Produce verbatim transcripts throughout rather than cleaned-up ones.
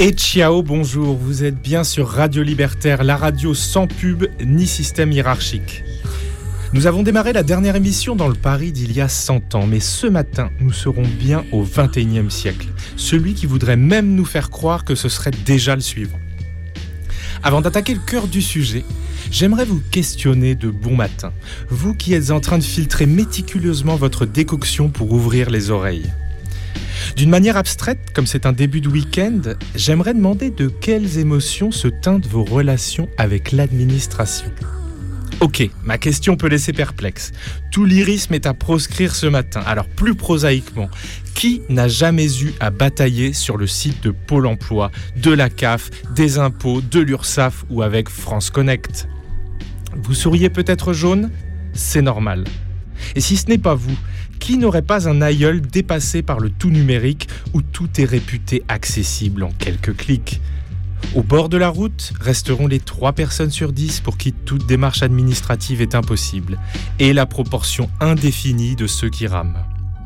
Et ciao, bonjour, vous êtes bien sur Radio Libertaire, la radio sans pub ni système hiérarchique. Nous avons démarré la dernière émission dans le Paris d'il y a cent ans, mais ce matin, nous serons bien au vingt et unième siècle, celui qui voudrait même nous faire croire que ce serait déjà le suivant. Avant d'attaquer le cœur du sujet, j'aimerais vous questionner de bon matin, vous qui êtes en train de filtrer méticuleusement votre décoction pour ouvrir les oreilles. D'une manière abstraite, comme c'est un début de week-end, j'aimerais demander de quelles émotions se teintent vos relations avec l'administration. Ok, ma question peut laisser perplexe. Tout lyrisme est à proscrire ce matin. Alors plus prosaïquement, qui n'a jamais eu à batailler sur le site de Pôle emploi, de la C A F, des impôts, de l'URSSAF ou avec France Connect ? Vous souriez peut-être jaune ? C'est normal. Et si ce n'est pas vous, qui n'aurait pas un aïeul dépassé par le tout numérique où tout est réputé accessible en quelques clics ? Au bord de la route resteront les trois personnes sur dix pour qui toute démarche administrative est impossible, et la proportion indéfinie de ceux qui rament.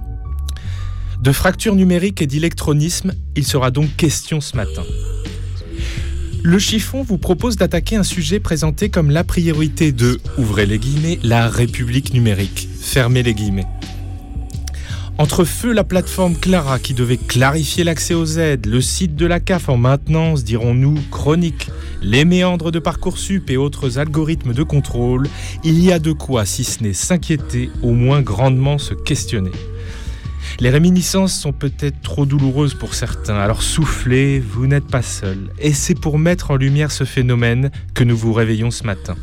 De fracture numérique et d'électronisme, il sera donc question ce matin. Le chiffon vous propose d'attaquer un sujet présenté comme la priorité de, ouvrez les guillemets, la République numérique, fermez les guillemets. Entre feu la plateforme Clara qui devait clarifier l'accès aux aides, le site de la C A F en maintenance, dirons-nous, chronique, les méandres de Parcoursup et autres algorithmes de contrôle, il y a de quoi, si ce n'est s'inquiéter, au moins grandement se questionner. Les réminiscences sont peut-être trop douloureuses pour certains, alors soufflez, vous n'êtes pas seul. Et c'est pour mettre en lumière ce phénomène que nous vous réveillons ce matin.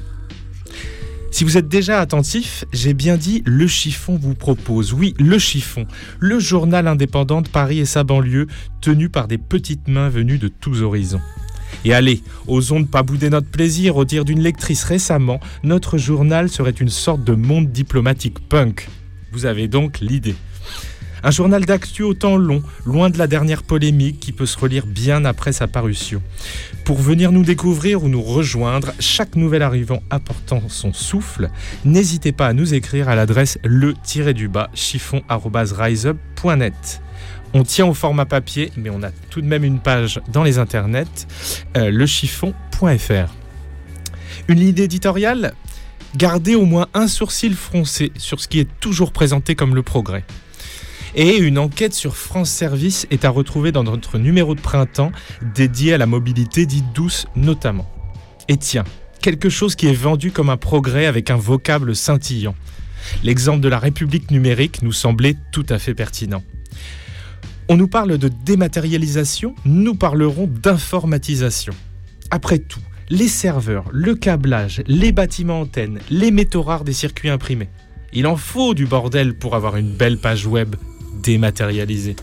Si vous êtes déjà attentif, j'ai bien dit « Le Chiffon vous propose ». Oui, Le Chiffon, le journal indépendant de Paris et sa banlieue, tenu par des petites mains venues de tous horizons. Et allez, osons ne pas bouder notre plaisir, au dire d'une lectrice récemment, notre journal serait une sorte de monde diplomatique punk. Vous avez donc l'idée. Un journal d'actu au temps long, loin de la dernière polémique qui peut se relire bien après sa parution. Pour venir nous découvrir ou nous rejoindre, chaque nouvel arrivant apportant son souffle, n'hésitez pas à nous écrire à l'adresse le-du-bas chiffon arobase riseup point net. On tient au format papier, mais on a tout de même une page dans les internets, euh, le chiffon point f r. Une idée éditoriale ? Gardez au moins un sourcil froncé sur ce qui est toujours présenté comme le progrès. Et une enquête sur France Service est à retrouver dans notre numéro de printemps dédié à la mobilité dite douce notamment. Et tiens, quelque chose qui est vendu comme un progrès avec un vocable scintillant. L'exemple de la République numérique nous semblait tout à fait pertinent. On nous parle de dématérialisation, nous parlerons d'informatisation. Après tout, les serveurs, le câblage, les bâtiments antennes, les métaux rares des circuits imprimés. Il en faut du bordel pour avoir une belle page web dématérialisée.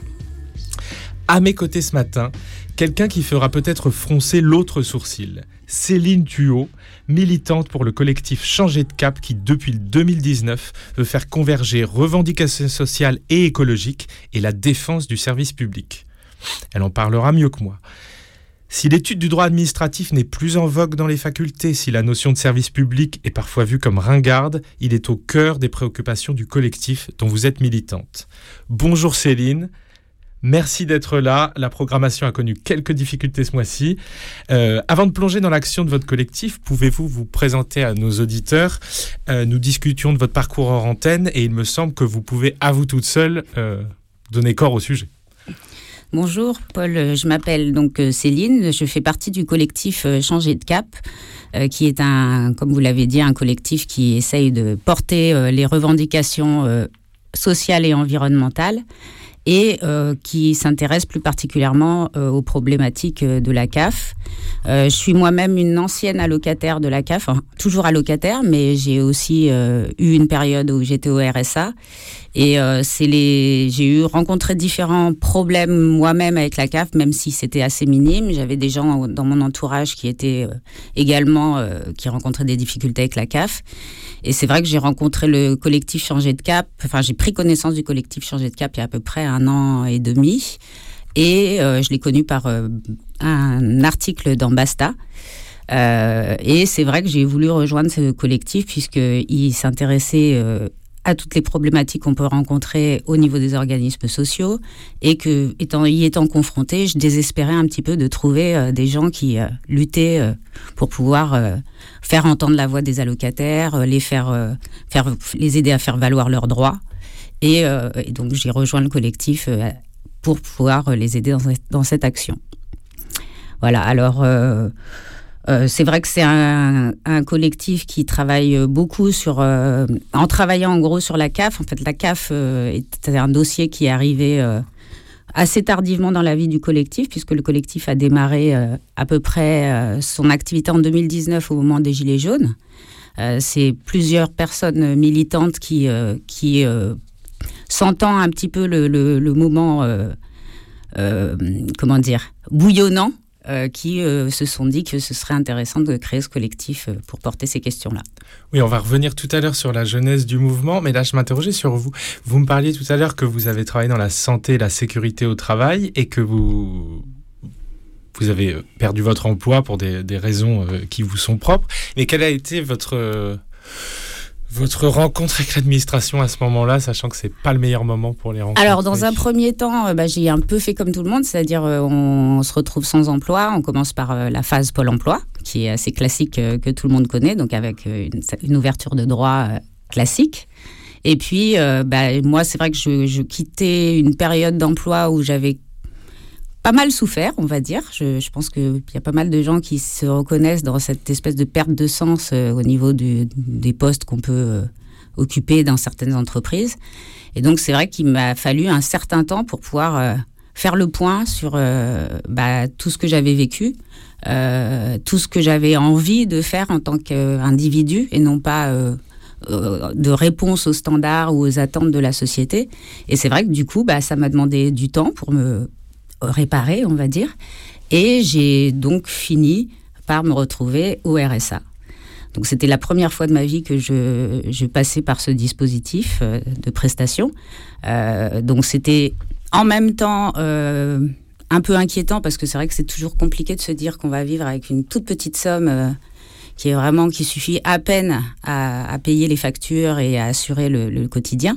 À mes côtés ce matin, quelqu'un qui fera peut-être froncer l'autre sourcil. Céline Thuot, militante pour le collectif Changer de Cap qui, depuis deux mille dix-neuf, veut faire converger revendications sociales et écologiques et la défense du service public. Elle en parlera mieux que moi. Si l'étude du droit administratif n'est plus en vogue dans les facultés, si la notion de service public est parfois vue comme ringarde, il est au cœur des préoccupations du collectif dont vous êtes militante. Bonjour Céline, merci d'être là. La programmation a connu quelques difficultés ce mois-ci. Euh, avant de plonger dans l'action de votre collectif, pouvez-vous vous présenter à nos auditeurs ? euh, Nous discutions de votre parcours hors antenne et il me semble que vous pouvez, à vous toute seule, euh, donner corps au sujet. Bonjour Paul, je m'appelle donc Céline, je fais partie du collectif Changer de Cap, euh, qui est un, comme vous l'avez dit, un collectif qui essaye de porter euh, les revendications euh, sociales et environnementales et euh, qui s'intéresse plus particulièrement euh, aux problématiques euh, de la C A F. Euh, je suis moi-même une ancienne allocataire de la C A F, enfin, toujours allocataire, mais j'ai aussi euh, eu une période où j'étais au R S A. Et euh, c'est les, j'ai eu rencontré différents problèmes moi-même avec la C A F, même si c'était assez minime. J'avais des gens dans mon entourage qui étaient euh, également, euh, qui rencontraient des difficultés avec la C A F. Et c'est vrai que j'ai rencontré le collectif Changer de Cap, enfin j'ai pris connaissance du collectif Changer de Cap il y a à peu près un an et demi. Et euh, je l'ai connu par euh, un article dans Basta. Euh, et c'est vrai que j'ai voulu rejoindre ce collectif puisqu'il s'intéressait euh, à toutes les problématiques qu'on peut rencontrer au niveau des organismes sociaux, et que, étant, y étant confrontée, je désespérais un petit peu de trouver euh, des gens qui euh, luttaient euh, pour pouvoir euh, faire entendre la voix des allocataires, euh, les faire, euh, faire, les aider à faire valoir leurs droits. Et, euh, et donc j'ai rejoint le collectif euh, pour pouvoir les aider dans, dans cette action. Voilà, alors euh, euh, c'est vrai que c'est un, un collectif qui travaille beaucoup sur, euh, en travaillant en gros sur la C A F. En fait, la C A F euh, est un dossier qui est arrivé euh, assez tardivement dans la vie du collectif, puisque le collectif a démarré euh, à peu près euh, son activité en deux mille dix-neuf au moment des Gilets jaunes. Euh, c'est plusieurs personnes militantes qui, euh, qui euh, sentant un petit peu le, le, le moment, euh, euh, comment dire, bouillonnant, euh, qui euh, se sont dit que ce serait intéressant de créer ce collectif pour porter ces questions-là. Oui, on va revenir tout à l'heure sur la jeunesse du mouvement, mais là, je m'interrogeais sur vous. Vous me parliez tout à l'heure que vous avez travaillé dans la santé et la sécurité au travail et que vous... Vous avez perdu votre emploi pour des, des raisons euh, qui vous sont propres. Mais quelle a été votre... Euh, Votre rencontre avec l'administration à ce moment-là, sachant que c'est pas le meilleur moment pour les rencontrer? Alors, dans un premier temps, euh, bah, j'ai un peu fait comme tout le monde, c'est-à-dire euh, on, on se retrouve sans emploi, on commence par euh, la phase Pôle emploi, qui est assez classique, euh, que tout le monde connaît, donc avec euh, une, une ouverture de droit euh, classique. Et puis, euh, bah, moi, c'est vrai que je, je quittais une période d'emploi où j'avais pas mal souffert, on va dire. Je, je pense qu'il y a pas mal de gens qui se reconnaissent dans cette espèce de perte de sens euh, au niveau du, des postes qu'on peut euh, occuper dans certaines entreprises. Et donc, c'est vrai qu'il m'a fallu un certain temps pour pouvoir euh, faire le point sur euh, bah, tout ce que j'avais vécu, euh, tout ce que j'avais envie de faire en tant qu'individu et non pas euh, euh, de réponse aux standards ou aux attentes de la société. Et c'est vrai que du coup, bah, ça m'a demandé du temps pour me réparer, on va dire. Et j'ai donc fini par me retrouver au R S A. Donc c'était la première fois de ma vie que je, je passais par ce dispositif euh, de prestation. Euh, donc c'était en même temps euh, un peu inquiétant, parce que c'est vrai que c'est toujours compliqué de se dire qu'on va vivre avec une toute petite somme euh, qui est vraiment, qui suffit à peine à, à payer les factures et à assurer le, le quotidien.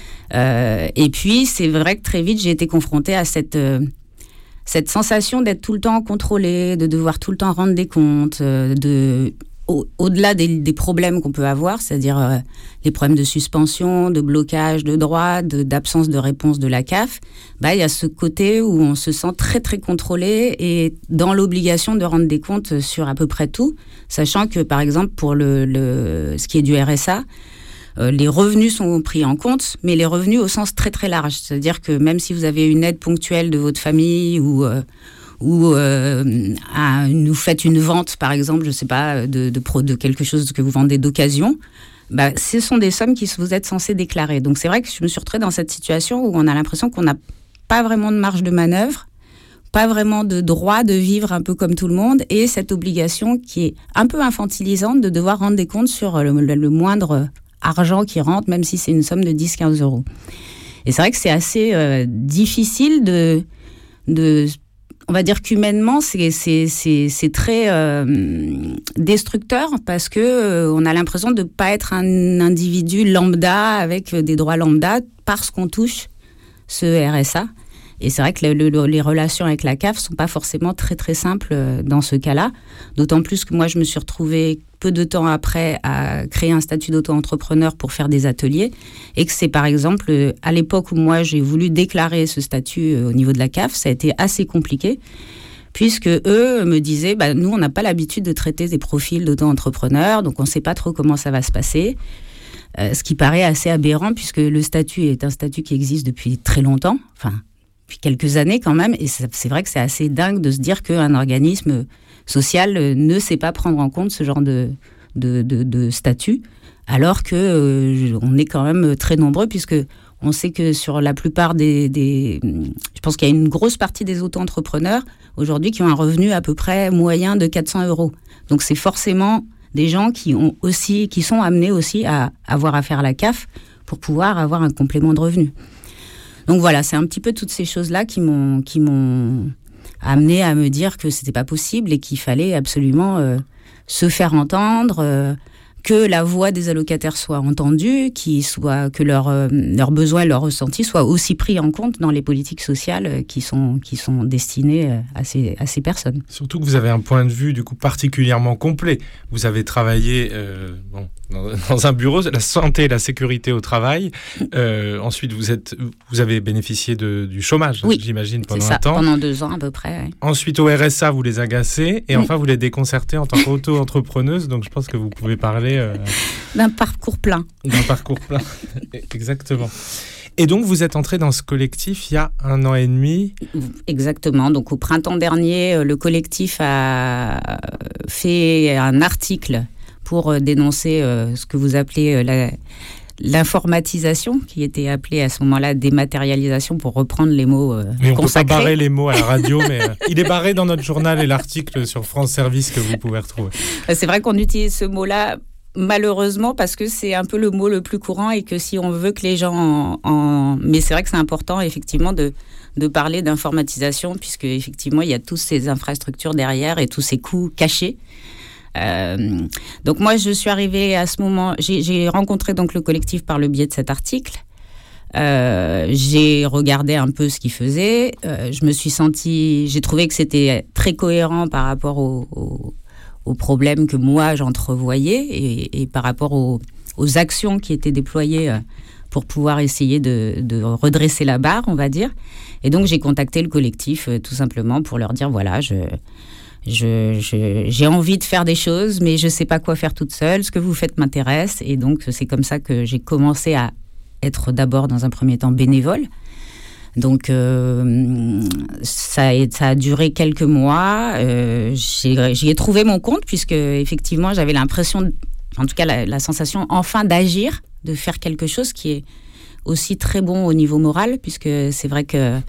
Euh, et puis c'est vrai que très vite j'ai été confrontée à cette euh, cette sensation d'être tout le temps contrôlée, de devoir tout le temps rendre des comptes, euh, de, au, au-delà des, des problèmes qu'on peut avoir, c'est-à-dire euh, les problèmes de suspension, de blocage de droits, de, d'absence de réponse de la C A F, bah, il y a ce côté où on se sent très très contrôlé et dans l'obligation de rendre des comptes sur à peu près tout, sachant que par exemple pour le, le, ce qui est du R S A, Euh, les revenus sont pris en compte, mais les revenus au sens très très large. C'est-à-dire que même si vous avez une aide ponctuelle de votre famille ou, euh, ou euh, un, vous faites une vente, par exemple, je sais pas, de, de, de, de quelque chose que vous vendez d'occasion, bah, ce sont des sommes que vous êtes censé déclarer. Donc c'est vrai que je me suis retrouvée dans cette situation où on a l'impression qu'on n'a pas vraiment de marge de manœuvre, pas vraiment de droit de vivre un peu comme tout le monde, et cette obligation qui est un peu infantilisante de devoir rendre des comptes sur le, le, le moindre argent qui rentre, même si c'est une somme de dix à quinze euros. Et c'est vrai que c'est assez euh, difficile de, de... On va dire qu'humainement, c'est, c'est, c'est, c'est très euh, destructeur, parce qu'on euh, a l'impression de ne pas être un individu lambda avec des droits lambda parce qu'on touche ce R S A. Et c'est vrai que le, le, les relations avec la C A F ne sont pas forcément très très simples dans ce cas-là. D'autant plus que moi, je me suis retrouvée peu de temps après à créer un statut d'auto-entrepreneur pour faire des ateliers. Et que c'est par exemple, à l'époque où moi j'ai voulu déclarer ce statut au niveau de la C A F, ça a été assez compliqué. Puisque eux me disaient, bah, nous on n'a pas l'habitude de traiter des profils d'auto-entrepreneurs, donc on ne sait pas trop comment ça va se passer. Euh, ce qui paraît assez aberrant, puisque le statut est un statut qui existe depuis très longtemps, enfin depuis quelques années quand même, et c'est vrai que c'est assez dingue de se dire qu'un organisme social ne sait pas prendre en compte ce genre de, de, de, de statut, alors que euh, on est quand même très nombreux, puisque on sait que sur la plupart des, des... Je pense qu'il y a une grosse partie des auto-entrepreneurs aujourd'hui qui ont un revenu à peu près moyen de quatre cents euros. Donc c'est forcément des gens qui, ont aussi, qui sont amenés aussi à avoir affaire à la C A F pour pouvoir avoir un complément de revenu. Donc voilà, c'est un petit peu toutes ces choses-là qui m'ont, qui m'ont amené à me dire que c'était pas possible et qu'il fallait absolument euh, se faire entendre, euh, que la voix des allocataires soit entendue, qui soit, que leurs euh, leurs besoins et leurs ressentis soient aussi pris en compte dans les politiques sociales qui sont, qui sont destinées à ces, à ces personnes. Surtout que vous avez un point de vue du coup particulièrement complet. Vous avez travaillé euh, bon, dans, dans un bureau, la santé et la sécurité au travail. Euh, ensuite, vous, êtes, vous avez bénéficié de, du chômage, oui, j'imagine, pendant c'est ça, un temps. Pendant deux ans à peu près. Ouais. Ensuite, au R S A, vous les agacez. Et oui. Enfin, vous les déconcertez en tant qu'auto-entrepreneuse. Donc, je pense que vous pouvez parler... Euh, d'un parcours plein. D'un parcours plein, exactement. Et donc, vous êtes entré dans ce collectif il y a un an et demi. Exactement. Donc, au printemps dernier, le collectif a fait un article pour dénoncer ce que vous appelez la, l'informatisation, qui était appelée à ce moment-là dématérialisation, pour reprendre les mots euh, mais on consacrés. On peut pas barrer les mots à la radio, mais euh, il est barré dans notre journal et l'article sur France Service que vous pouvez retrouver. C'est vrai qu'on utilise ce mot-là malheureusement parce que c'est un peu le mot le plus courant et que si on veut que les gens en... en... Mais c'est vrai que c'est important effectivement de, de parler d'informatisation, puisque effectivement il y a toutes ces infrastructures derrière et tous ces coûts cachés. Euh, donc moi je suis arrivée à ce moment, j'ai, j'ai rencontré donc le collectif par le biais de cet article. Euh, j'ai regardé un peu ce qu'ils faisaient. Euh, je me suis sentie, j'ai trouvé que c'était très cohérent par rapport au, au aux problèmes que moi j'entrevoyais et, et par rapport aux, aux actions qui étaient déployées pour pouvoir essayer de, de redresser la barre, on va dire. Et donc j'ai contacté le collectif euh, tout simplement pour leur dire voilà, je, je, je, j'ai envie de faire des choses, mais je ne sais pas quoi faire toute seule. Ce que vous faites m'intéresse. Et donc c'est comme ça que j'ai commencé à être d'abord dans un premier temps bénévole. Donc, euh, ça, a, ça a duré quelques mois. Euh, j'ai, j'y ai trouvé mon compte, puisque effectivement, j'avais l'impression, en tout cas la, la sensation, enfin d'agir, de faire quelque chose qui est aussi très bon au niveau moral, puisque c'est vrai que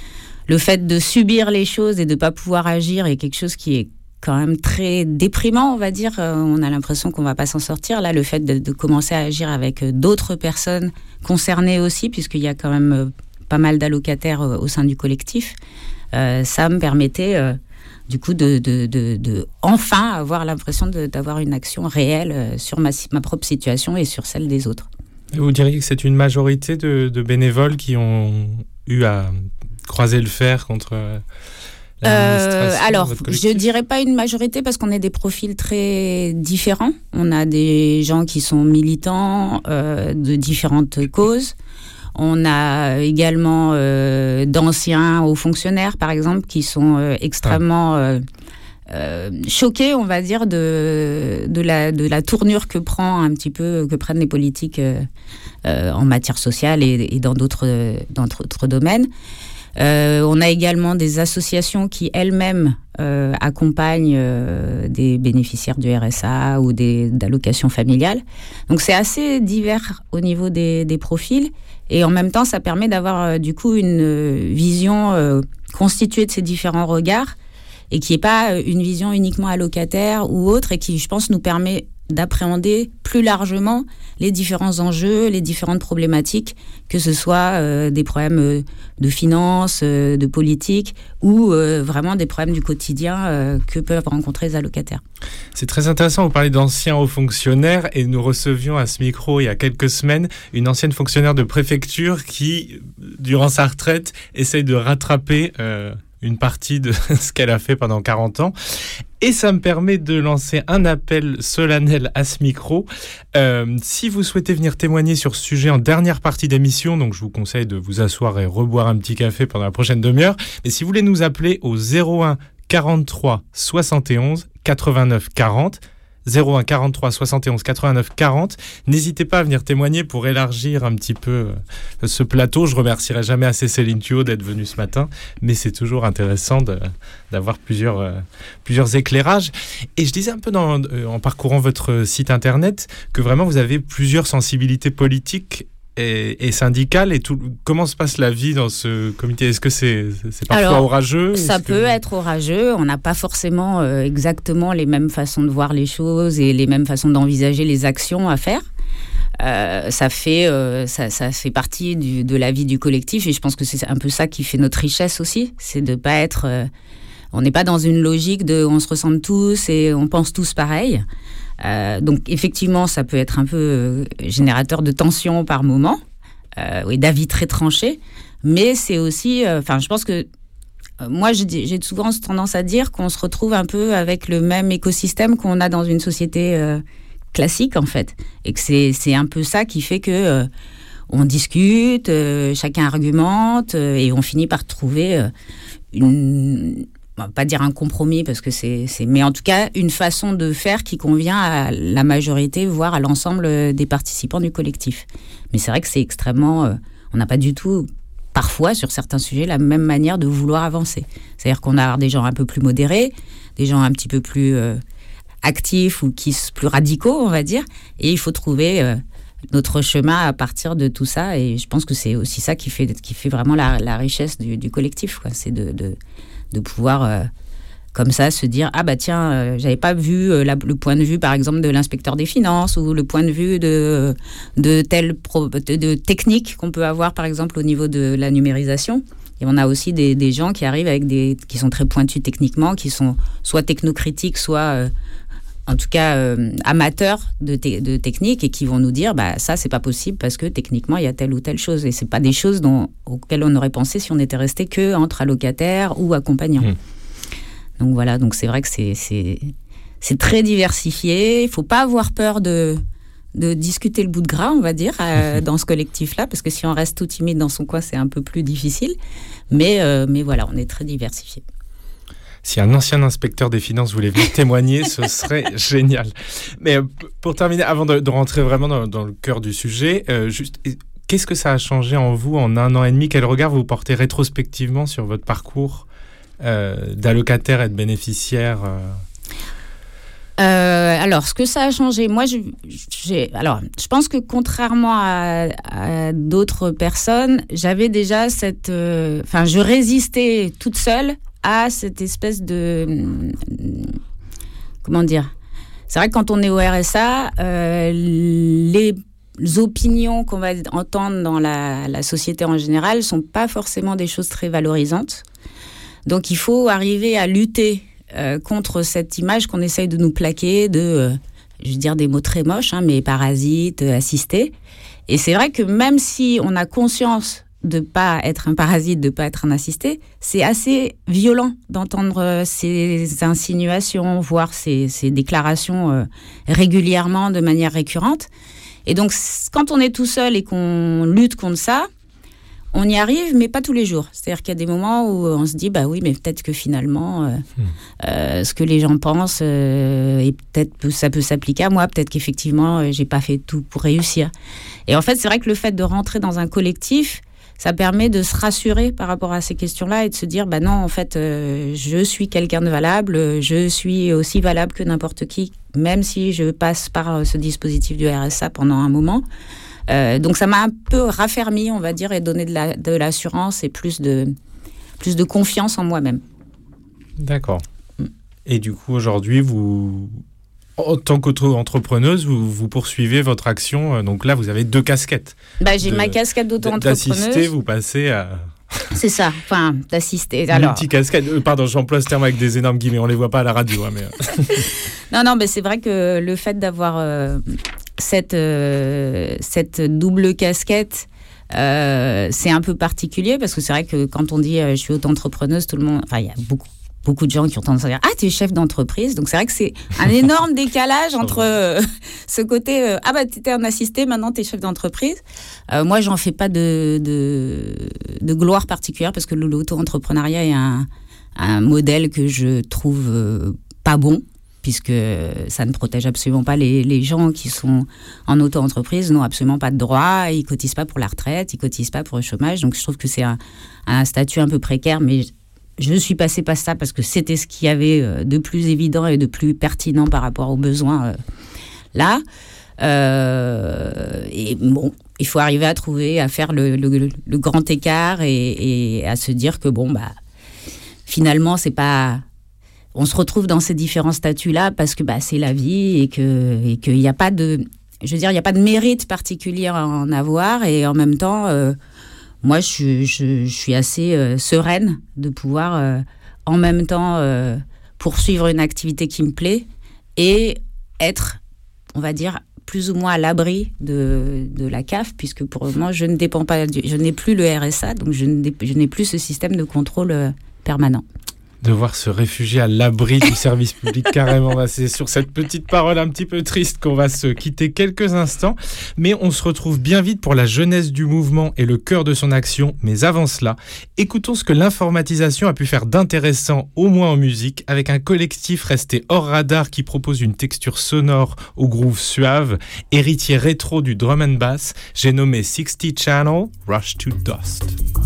le fait de subir les choses et de ne pas pouvoir agir est quelque chose qui est quand même très déprimant, on va dire. On a l'impression qu'on ne va pas s'en sortir. Là, le fait de, de commencer à agir avec d'autres personnes concernées aussi, puisqu'il y a quand même pas mal d'allocataires euh, au sein du collectif, euh, ça me permettait euh, du coup de, de, de, de enfin avoir l'impression de, d'avoir une action réelle euh, sur ma, ma propre situation et sur celle des autres. Vous diriez que c'est une majorité de, de bénévoles qui ont eu à croiser le fer contre euh, l'administration? Euh, alors, je dirais pas une majorité parce qu'on est des profils très différents. On a des gens qui sont militants euh, de différentes causes. On a également euh, d'anciens hauts fonctionnaires, par exemple, qui sont euh, extrêmement euh, euh, choqués, on va dire, de, de, la, de la tournure que prend un petit peu, que prennent les politiques euh, euh, en matière sociale et, et dans d'autres, dans d'autres domaines. Euh, on a également des associations qui elles-mêmes euh, accompagnent euh, des bénéficiaires du R S A ou des, d'allocations familiales. Donc c'est assez divers au niveau des, des profils. Et en même temps, ça permet d'avoir euh, du coup une euh, vision euh, constituée de ces différents regards et qui n'est pas euh, une vision uniquement allocataire ou autre, et qui, je pense, nous permet d'appréhender plus largement les différents enjeux, les différentes problématiques, que ce soit euh, des problèmes euh, de finances, euh, de politique, ou euh, vraiment des problèmes du quotidien euh, que peuvent rencontrer les allocataires. C'est très intéressant, vous parlez d'anciens hauts fonctionnaires, et nous recevions à ce micro il y a quelques semaines une ancienne fonctionnaire de préfecture qui, durant sa retraite, essaye de rattraper euh, une partie de ce qu'elle a fait pendant quarante ans. Et ça me permet de lancer un appel solennel à ce micro. Euh, si vous souhaitez venir témoigner sur ce sujet en dernière partie d'émission, donc je vous conseille de vous asseoir et reboire un petit café pendant la prochaine demi-heure. Mais si vous voulez nous appeler au zéro un quarante-trois soixante et onze quatre-vingt-neuf quarante, zéro un quarante-trois soixante et onze quatre-vingt-neuf quarante. N'hésitez pas à venir témoigner pour élargir un petit peu euh, ce plateau. Je remercierai jamais assez Céline Thuot d'être venue ce matin, mais c'est toujours intéressant de, d'avoir plusieurs, euh, plusieurs éclairages. Et je disais un peu dans, euh, en parcourant votre site internet que vraiment vous avez plusieurs sensibilités politiques et, et syndicales. Et tout, comment se passe la vie dans ce comité? Est-ce que c'est, c'est parfois Alors, orageux? Ça Est-ce peut que... être orageux. On n'a pas forcément euh, exactement les mêmes façons de voir les choses et les mêmes façons d'envisager les actions à faire. Euh, ça fait euh, ça, ça fait partie du, de la vie du collectif, et je pense que c'est un peu ça qui fait notre richesse aussi, c'est de pas être euh, on n'est pas dans une logique de on se ressemble tous et on pense tous pareil. Euh, donc effectivement, ça peut être un peu euh, générateur de tension par moment, euh, et d'avis très tranchés, mais c'est aussi, enfin, euh, je pense que euh, moi, j'ai, j'ai souvent tendance à dire qu'on se retrouve un peu avec le même écosystème qu'on a dans une société euh, classique, en fait, et que c'est, c'est un peu ça qui fait que euh, on discute, euh, chacun argumente, euh, et on finit par trouver euh, une... On va pas dire un compromis parce que c'est, c'est, mais en tout cas une façon de faire qui convient à la majorité, voire à l'ensemble des participants du collectif. Mais c'est vrai que c'est extrêmement, euh, on n'a pas du tout, parfois sur certains sujets, la même manière de vouloir avancer. C'est-à-dire qu'on a des gens un peu plus modérés, des gens un petit peu plus euh, actifs ou qui plus radicaux, on va dire, et il faut trouver euh, notre chemin à partir de tout ça. Et je pense que c'est aussi ça qui fait, qui fait vraiment la, la richesse du, du collectif, quoi. C'est de, de de pouvoir euh, comme ça se dire ah bah tiens euh, j'avais pas vu euh, la, le point de vue par exemple de l'inspecteur des finances ou le point de vue de de telle pro, de, de technique qu'on peut avoir par exemple au niveau de la numérisation. Et on a aussi des, des gens qui arrivent avec des qui sont très pointus techniquement, qui sont soit technocritiques, soit euh, en tout cas euh, amateurs de, te, de technique, et qui vont nous dire bah ça c'est pas possible parce que techniquement il y a telle ou telle chose, et c'est pas des choses dont, auxquelles on aurait pensé si on était resté que entre allocataires ou accompagnants. Mmh. Donc voilà, donc c'est vrai que c'est c'est c'est très diversifié. Il faut pas avoir peur de de discuter le bout de gras, on va dire, euh, dans ce collectif-là, parce que si on reste tout timide dans son coin, c'est un peu plus difficile. Mais euh, mais voilà, on est très diversifié. Si un ancien inspecteur des finances voulait venir témoigner, ce serait génial. Mais euh, pour terminer, avant de, de rentrer vraiment dans, dans le cœur du sujet, euh, juste, qu'est-ce que ça a changé en vous en un an et demi ? Quel regard vous portez rétrospectivement sur votre parcours euh, d'allocataire et de bénéficiaire euh... Euh, alors, ce que ça a changé, moi, je, j'ai, alors, je pense que contrairement à, à d'autres personnes, j'avais déjà cette, enfin, euh, je résistais toute seule à cette espèce de, comment dire, c'est vrai que quand on est au R S A, euh, les opinions qu'on va entendre dans la, la société en général sont pas forcément des choses très valorisantes. Donc, il faut arriver à lutter euh, contre cette image qu'on essaye de nous plaquer de, euh, je veux dire des mots très moches, hein, mais parasite, euh, assisté. Et c'est vrai que même si on a conscience de pas être un parasite, de pas être un assisté, c'est assez violent d'entendre ces insinuations, voire ces, ces déclarations euh, régulièrement, de manière récurrente. Et donc, quand on est tout seul et qu'on lutte contre ça, on y arrive, mais pas tous les jours. C'est-à-dire qu'il y a des moments où on se dit, bah oui, mais peut-être que finalement, euh, mmh. euh, ce que les gens pensent, euh, et peut-être ça peut s'appliquer à moi, peut-être qu'effectivement, euh, j'ai pas fait tout pour réussir. Et en fait, c'est vrai que le fait de rentrer dans un collectif, ça permet de se rassurer par rapport à ces questions-là et de se dire, bah non, en fait, euh, je suis quelqu'un de valable, je suis aussi valable que n'importe qui, même si je passe par ce dispositif du R S A pendant un moment. Euh, donc ça m'a un peu raffermi, on va dire, et donné de, la, de l'assurance et plus de, plus de confiance en moi-même. D'accord. Mm. Et du coup, aujourd'hui, vous, en tant qu'auto-entrepreneuse, vous, vous poursuivez votre action. Donc là, vous avez deux casquettes. Bah, j'ai de, ma casquette d'auto-entrepreneuse. D'assister, vous passez à... C'est ça, enfin, d'assister. Alors... Multi-casquette. Euh, pardon, j'emploie ce terme avec des énormes guillemets. On ne les voit pas à la radio. Hein, mais... non, non, mais c'est vrai que le fait d'avoir... Euh... Cette, euh, cette double casquette, euh, c'est un peu particulier parce que c'est vrai que quand on dit euh, je suis auto-entrepreneuse, tout le monde, enfin il y a beaucoup, beaucoup de gens qui ont tendance à dire ah tu es chef d'entreprise, donc c'est vrai que c'est un énorme décalage entre euh, ce côté euh, ah bah tu étais un assisté, maintenant tu es chef d'entreprise. Euh, moi j'en fais pas de, de, de gloire particulière parce que l'auto-entrepreneuriat est un, un modèle que je trouve euh, pas bon, puisque ça ne protège absolument pas les, les gens qui sont en auto-entreprise, n'ont absolument pas de droits, ils ne cotisent pas pour la retraite, ils ne cotisent pas pour le chômage. Donc je trouve que c'est un, un statut un peu précaire, mais je suis passée par ça parce que c'était ce qu'il y avait de plus évident et de plus pertinent par rapport aux besoins euh, là. Euh, et bon, il faut arriver à trouver, à faire le, le, le grand écart et, et à se dire que bon, bah, finalement, c'est pas... On se retrouve dans ces différents statuts-là parce que bah, c'est la vie et que et qu'il n'y a pas de, je veux dire, il n'y a pas de mérite particulier à en avoir, et en même temps, euh, moi, je, je, je suis assez euh, sereine de pouvoir euh, en même temps euh, poursuivre une activité qui me plaît et être on va dire, plus ou moins à l'abri de, de la C A F, puisque pour le moment, je ne dépends pas, du, je n'ai plus le R S A, donc je, ne, je n'ai plus ce système de contrôle euh, permanent. Devoir se réfugier à l'abri du service public, carrément. C'est sur cette petite parole un petit peu triste qu'on va se quitter quelques instants. Mais on se retrouve bien vite pour la jeunesse du mouvement et le cœur de son action. Mais avant cela, écoutons ce que l'informatisation a pu faire d'intéressant, au moins en musique, avec un collectif resté hors radar qui propose une texture sonore au groove suave, héritier rétro du drum and bass. J'ai nommé sixty Channel, Rush to Dust.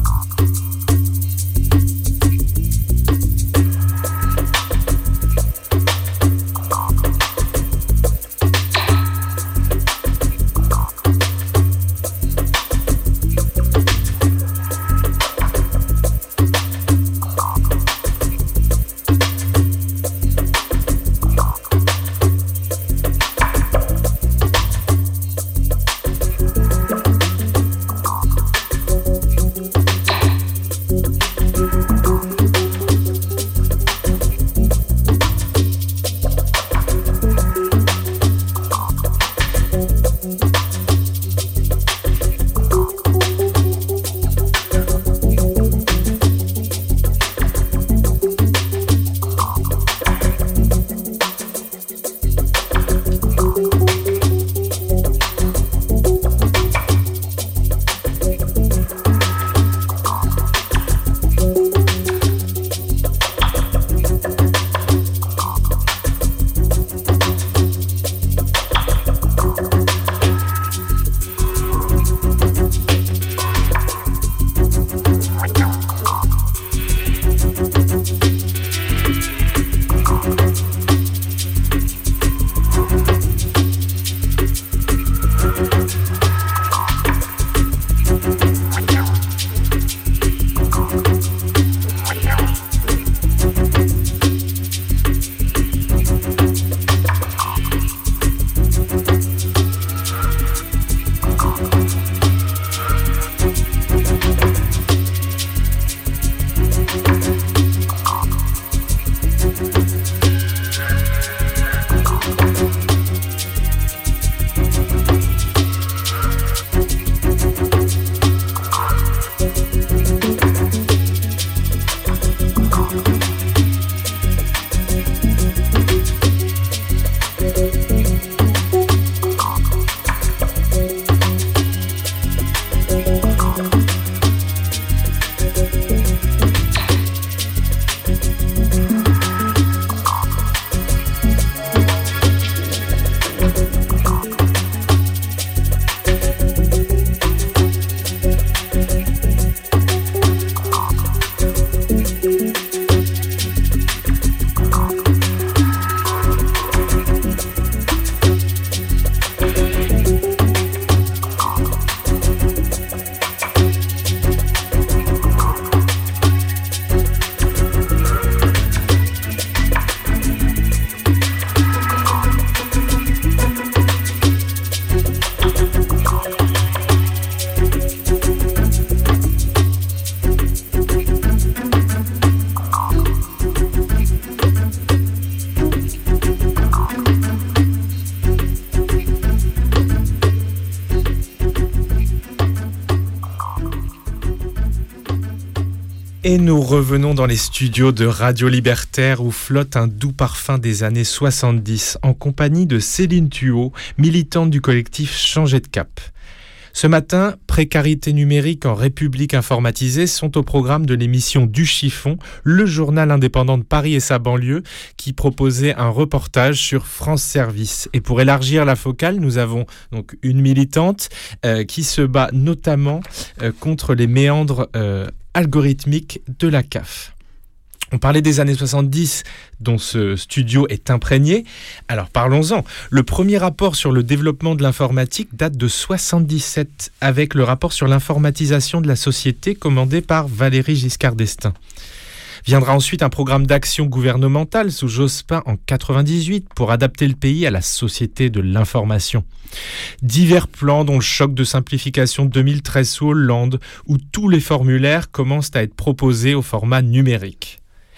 Et nous revenons dans les studios de Radio Libertaire où flotte un doux parfum des années soixante-dix en compagnie de Céline Thuot, militante du collectif Changer de Cap. Ce matin, précarité numérique en République informatisée sont au programme de l'émission Du Chiffon, le journal indépendant de Paris et sa banlieue, qui proposait un reportage sur France Service. Et pour élargir la focale, nous avons donc une militante euh, qui se bat notamment euh, contre les méandres euh, algorithmiques de la C A F. On parlait des années soixante-dix dont ce studio est imprégné. Alors parlons-en. Le premier rapport sur le développement de l'informatique date de soixante-dix-sept avec le rapport sur l'informatisation de la société commandé par Valéry Giscard d'Estaing. Viendra ensuite un programme d'action gouvernementale sous Jospin en quatre-vingt-dix-huit pour adapter le pays à la société de l'information. Divers plans dont le choc de simplification de deux mille treize sous Hollande où tous les formulaires commencent à être proposés au format numérique.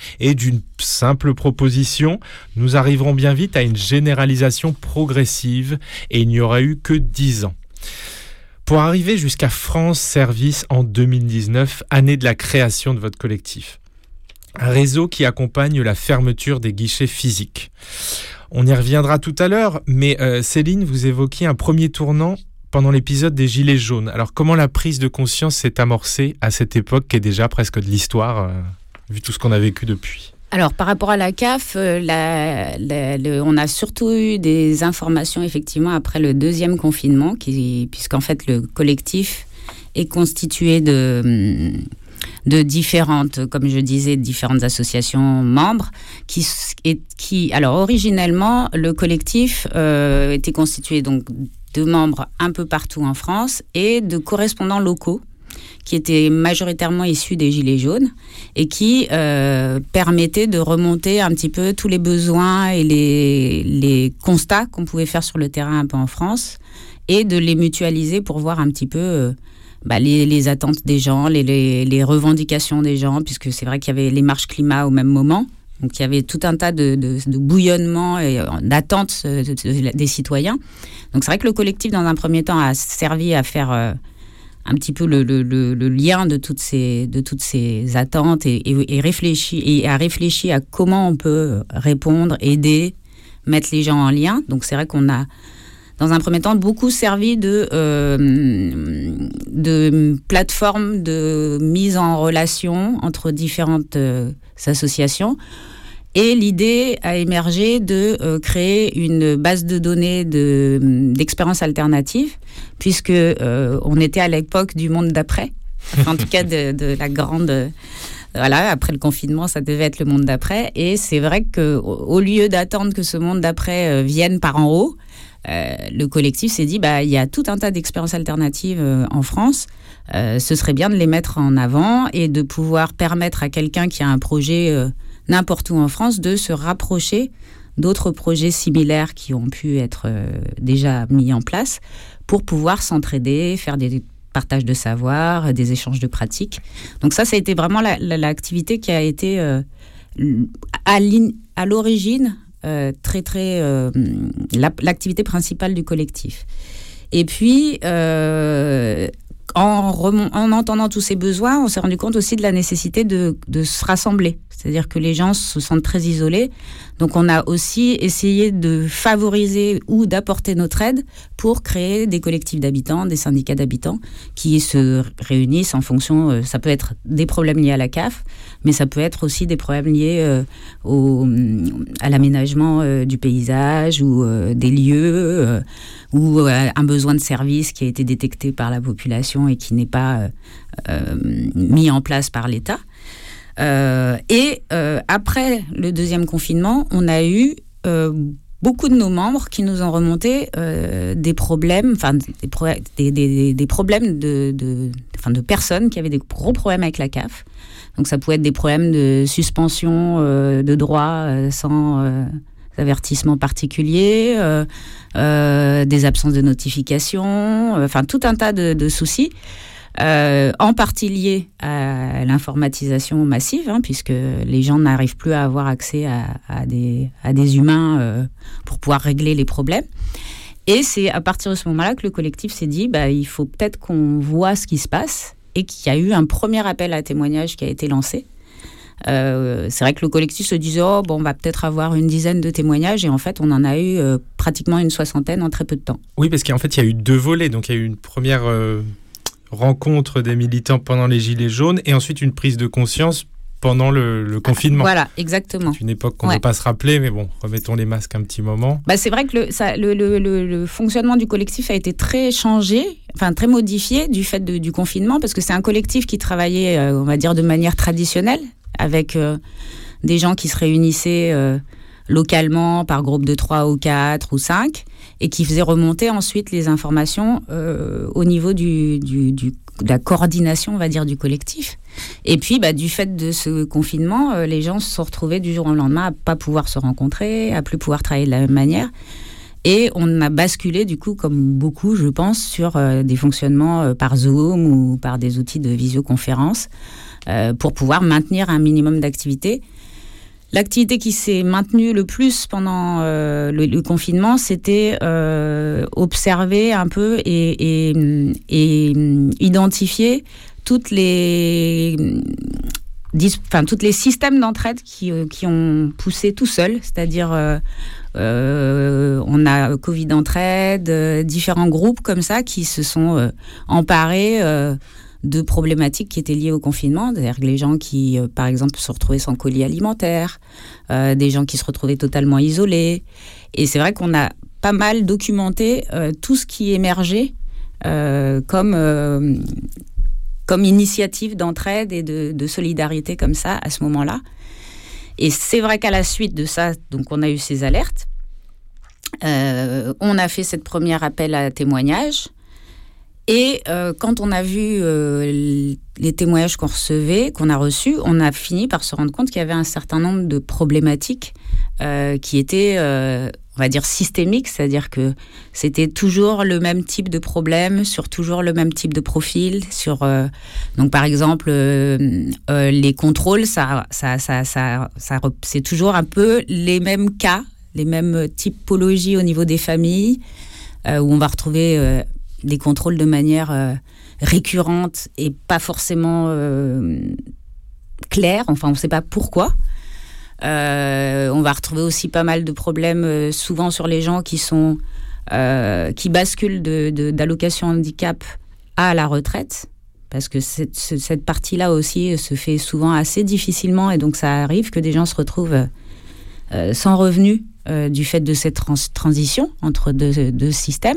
Et d'une simple proposition, nous arriverons bien vite à une généralisation progressive et il n'y aura eu que dix ans. Pour arriver jusqu'à France Service en deux mille dix-neuf, année de la création de votre collectif. Un réseau qui accompagne la fermeture des guichets physiques. On y reviendra tout à l'heure, mais euh, Céline, vous évoquiez un premier tournant pendant l'épisode des Gilets jaunes. Alors comment la prise de conscience s'est amorcée à cette époque qui est déjà presque de l'histoire, euh, vu tout ce qu'on a vécu depuis ? Alors, par rapport à la C A F, euh, la, la, le, on a surtout eu des informations, effectivement, après le deuxième confinement, qui, puisqu'en fait, le collectif est constitué de, de différentes, comme je disais, différentes associations membres, qui, et, qui alors, originellement, le collectif euh, était constitué donc de membres un peu partout en France et de correspondants locaux, qui étaient majoritairement issus des Gilets jaunes et qui euh, permettaient de remonter un petit peu tous les besoins et les, les constats qu'on pouvait faire sur le terrain un peu en France et de les mutualiser pour voir un petit peu euh, bah, les, les attentes des gens, les, les, les revendications des gens, puisque c'est vrai qu'il y avait les marches climat au même moment. Donc il y avait tout un tas de, de, de bouillonnements et d'attentes des citoyens. Donc c'est vrai que le collectif, dans un premier temps, a servi à faire... Euh, un petit peu le, le, le, le lien de toutes ces, de toutes ces attentes et, et, et, réfléchi, et à réfléchir à comment on peut répondre, aider, mettre les gens en lien. Donc c'est vrai qu'on a, dans un premier temps, beaucoup servi de, euh, de plateforme de mise en relation entre différentes euh, associations. Et l'idée a émergé de euh, créer une base de données de, d'expériences alternatives, puisque euh, on était à l'époque du monde d'après, enfin, en tout cas de, de la grande... Euh, voilà, après le confinement, ça devait être le monde d'après. Et c'est vrai qu'au au lieu d'attendre que ce monde d'après euh, vienne par en haut, euh, le collectif s'est dit, bah, il y a tout un tas d'expériences alternatives euh, en France. Euh, ce serait bien de les mettre en avant et de pouvoir permettre à quelqu'un qui a un projet... Euh, n'importe où en France, de se rapprocher d'autres projets similaires qui ont pu être euh, déjà mis en place pour pouvoir s'entraider, faire des partages de savoir, des échanges de pratiques. Donc ça, ça a été vraiment la, la, l'activité qui a été euh, à, à l'origine euh, très, très... Euh, la, l'activité principale du collectif. Et puis... Euh, En, remont, en entendant tous ces besoins, on s'est rendu compte aussi de la nécessité de, de se rassembler. C'est-à-dire que les gens se sentent très isolés. Donc on a aussi essayé de favoriser ou d'apporter notre aide pour créer des collectifs d'habitants, des syndicats d'habitants qui se réunissent en fonction... Euh, ça peut être des problèmes liés à la C A F, mais ça peut être aussi des problèmes liés euh, au, à l'aménagement euh, du paysage ou euh, des lieux... Euh, ou euh, un besoin de service qui a été détecté par la population et qui n'est pas euh, euh, mis en place par l'État. Euh, et euh, après le deuxième confinement, on a eu euh, beaucoup de nos membres qui nous ont remonté euh, des problèmes, enfin des, pro- des, des, des problèmes de, de, enfin, de personnes qui avaient des gros problèmes avec la C A F. Donc ça pouvait être des problèmes de suspension euh, de droits euh, sans... Euh, avertissements particuliers, euh, euh, des absences de notification, euh, enfin tout un tas de, de soucis, euh, en partie liés à l'informatisation massive, hein, puisque les gens n'arrivent plus à avoir accès à, à, des, à des humains euh, pour pouvoir régler les problèmes. Et c'est à partir de ce moment-là que le collectif s'est dit, bah, il faut peut-être qu'on voit ce qui se passe, et qu'il y a eu un premier appel à témoignages qui a été lancé. Euh, c'est vrai que le collectif se disait oh, bon, on va peut-être avoir une dizaine de témoignages et en fait on en a eu euh, pratiquement une soixantaine en très peu de temps. Oui, parce qu'en fait il y a eu deux volets, donc il y a eu une première euh, rencontre des militants pendant les Gilets jaunes et ensuite une prise de conscience pendant le, le confinement. Voilà, exactement. C'est une époque qu'on ne ouais. veut pas se rappeler, mais bon, remettons les masques un petit moment. Bah, c'est vrai que le, ça, le, le, le, le fonctionnement du collectif a été très changé, enfin très modifié du fait de, du confinement, parce que c'est un collectif qui travaillait, euh, on va dire, de manière traditionnelle, avec euh, des gens qui se réunissaient euh, localement par groupe de trois ou quatre ou cinq et qui faisaient remonter ensuite les informations euh, au niveau du, du, du, de la coordination, on va dire, du collectif. Et puis, bah, du fait de ce confinement, euh, les gens se sont retrouvés du jour au lendemain à ne pas pouvoir se rencontrer, à plus pouvoir travailler de la même manière. Et on a basculé, du coup, comme beaucoup, je pense, sur euh, des fonctionnements euh, par Zoom ou par des outils de visioconférence, Euh, pour pouvoir maintenir un minimum d'activité. L'activité qui s'est maintenue le plus pendant euh, le, le confinement, c'était euh, observer un peu et, et, et identifier toutes les, enfin, toutes les systèmes d'entraide qui, qui ont poussé tout seuls, c'est-à-dire euh, euh, on a Covid Entraide, euh, différents groupes comme ça qui se sont euh, emparés euh, de problématiques qui étaient liées au confinement, c'est-à-dire que les gens qui, euh, par exemple, se retrouvaient sans colis alimentaire, euh, des gens qui se retrouvaient totalement isolés. Et c'est vrai qu'on a pas mal documenté euh, tout ce qui émergeait euh, comme, euh, comme initiative d'entraide et de, de solidarité comme ça à ce moment-là. Et c'est vrai qu'à la suite de ça, donc on a eu ces alertes. Euh, on a fait cette première appel à témoignages. Et euh, quand on a vu euh, les témoignages qu'on recevait, qu'on a reçus, on a fini par se rendre compte qu'il y avait un certain nombre de problématiques euh, qui étaient, euh, on va dire, systémiques, c'est-à-dire que c'était toujours le même type de problème, sur toujours le même type de profil. Sur, euh, donc, par exemple, euh, euh, les contrôles, ça, ça, ça, ça, ça, c'est toujours un peu les mêmes cas, les mêmes typologies au niveau des familles, euh, où on va retrouver... Euh, des contrôles de manière euh, récurrente et pas forcément euh, claire, enfin on ne sait pas pourquoi. Euh, on va retrouver aussi pas mal de problèmes euh, souvent sur les gens qui, sont, euh, qui basculent de, de, d'allocation handicap à la retraite, parce que cette, cette partie-là aussi se fait souvent assez difficilement et donc ça arrive que des gens se retrouvent euh, sans revenus euh, du fait de cette trans- transition entre deux, deux systèmes.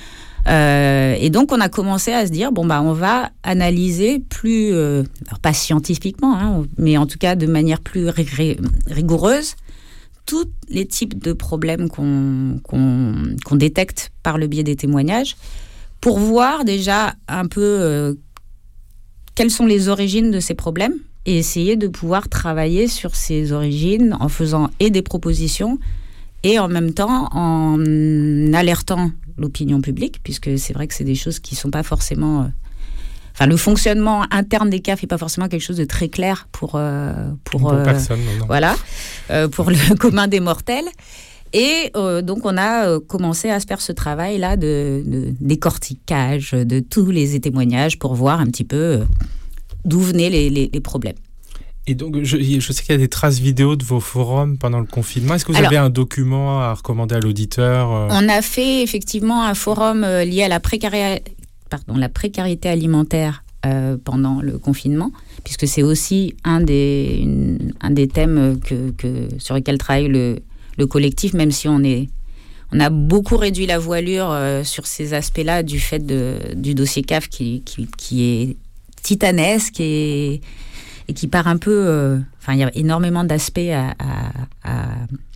Euh, et donc, on a commencé à se dire, bon, bah, on va analyser plus, euh, alors pas scientifiquement, hein, mais en tout cas de manière plus rig- rigoureuse, tous les types de problèmes qu'on, qu'on, qu'on détecte par le biais des témoignages, pour voir déjà un peu euh, quelles sont les origines de ces problèmes et essayer de pouvoir travailler sur ces origines en faisant et des propositions et en même temps en alertant l'opinion publique, puisque c'est vrai que c'est des choses qui ne sont pas forcément... Euh, enfin, le fonctionnement interne des C A F n'est pas forcément quelque chose de très clair pour... Euh, pour, pour euh, personne, non, non. Voilà, euh, pour le commun des mortels. Et euh, donc, on a euh, commencé à se faire ce travail-là de, de décortiquage de tous les témoignages pour voir un petit peu euh, d'où venaient les, les, les problèmes. Et donc, je, je sais qu'il y a des traces vidéo de vos forums pendant le confinement. Est-ce que vous Alors, avez un document à recommander à l'auditeur ? On a fait effectivement un forum euh, lié à la, précari... Pardon, la précarité alimentaire euh, pendant le confinement, puisque c'est aussi un des, une, un des thèmes que, que, sur lesquels travaille le, le collectif, même si on, est, on a beaucoup réduit la voilure euh, sur ces aspects-là du fait de, du dossier C A F qui, qui, qui est titanesque et... et qui part un peu... Euh, enfin, il y a énormément d'aspects à, à, à,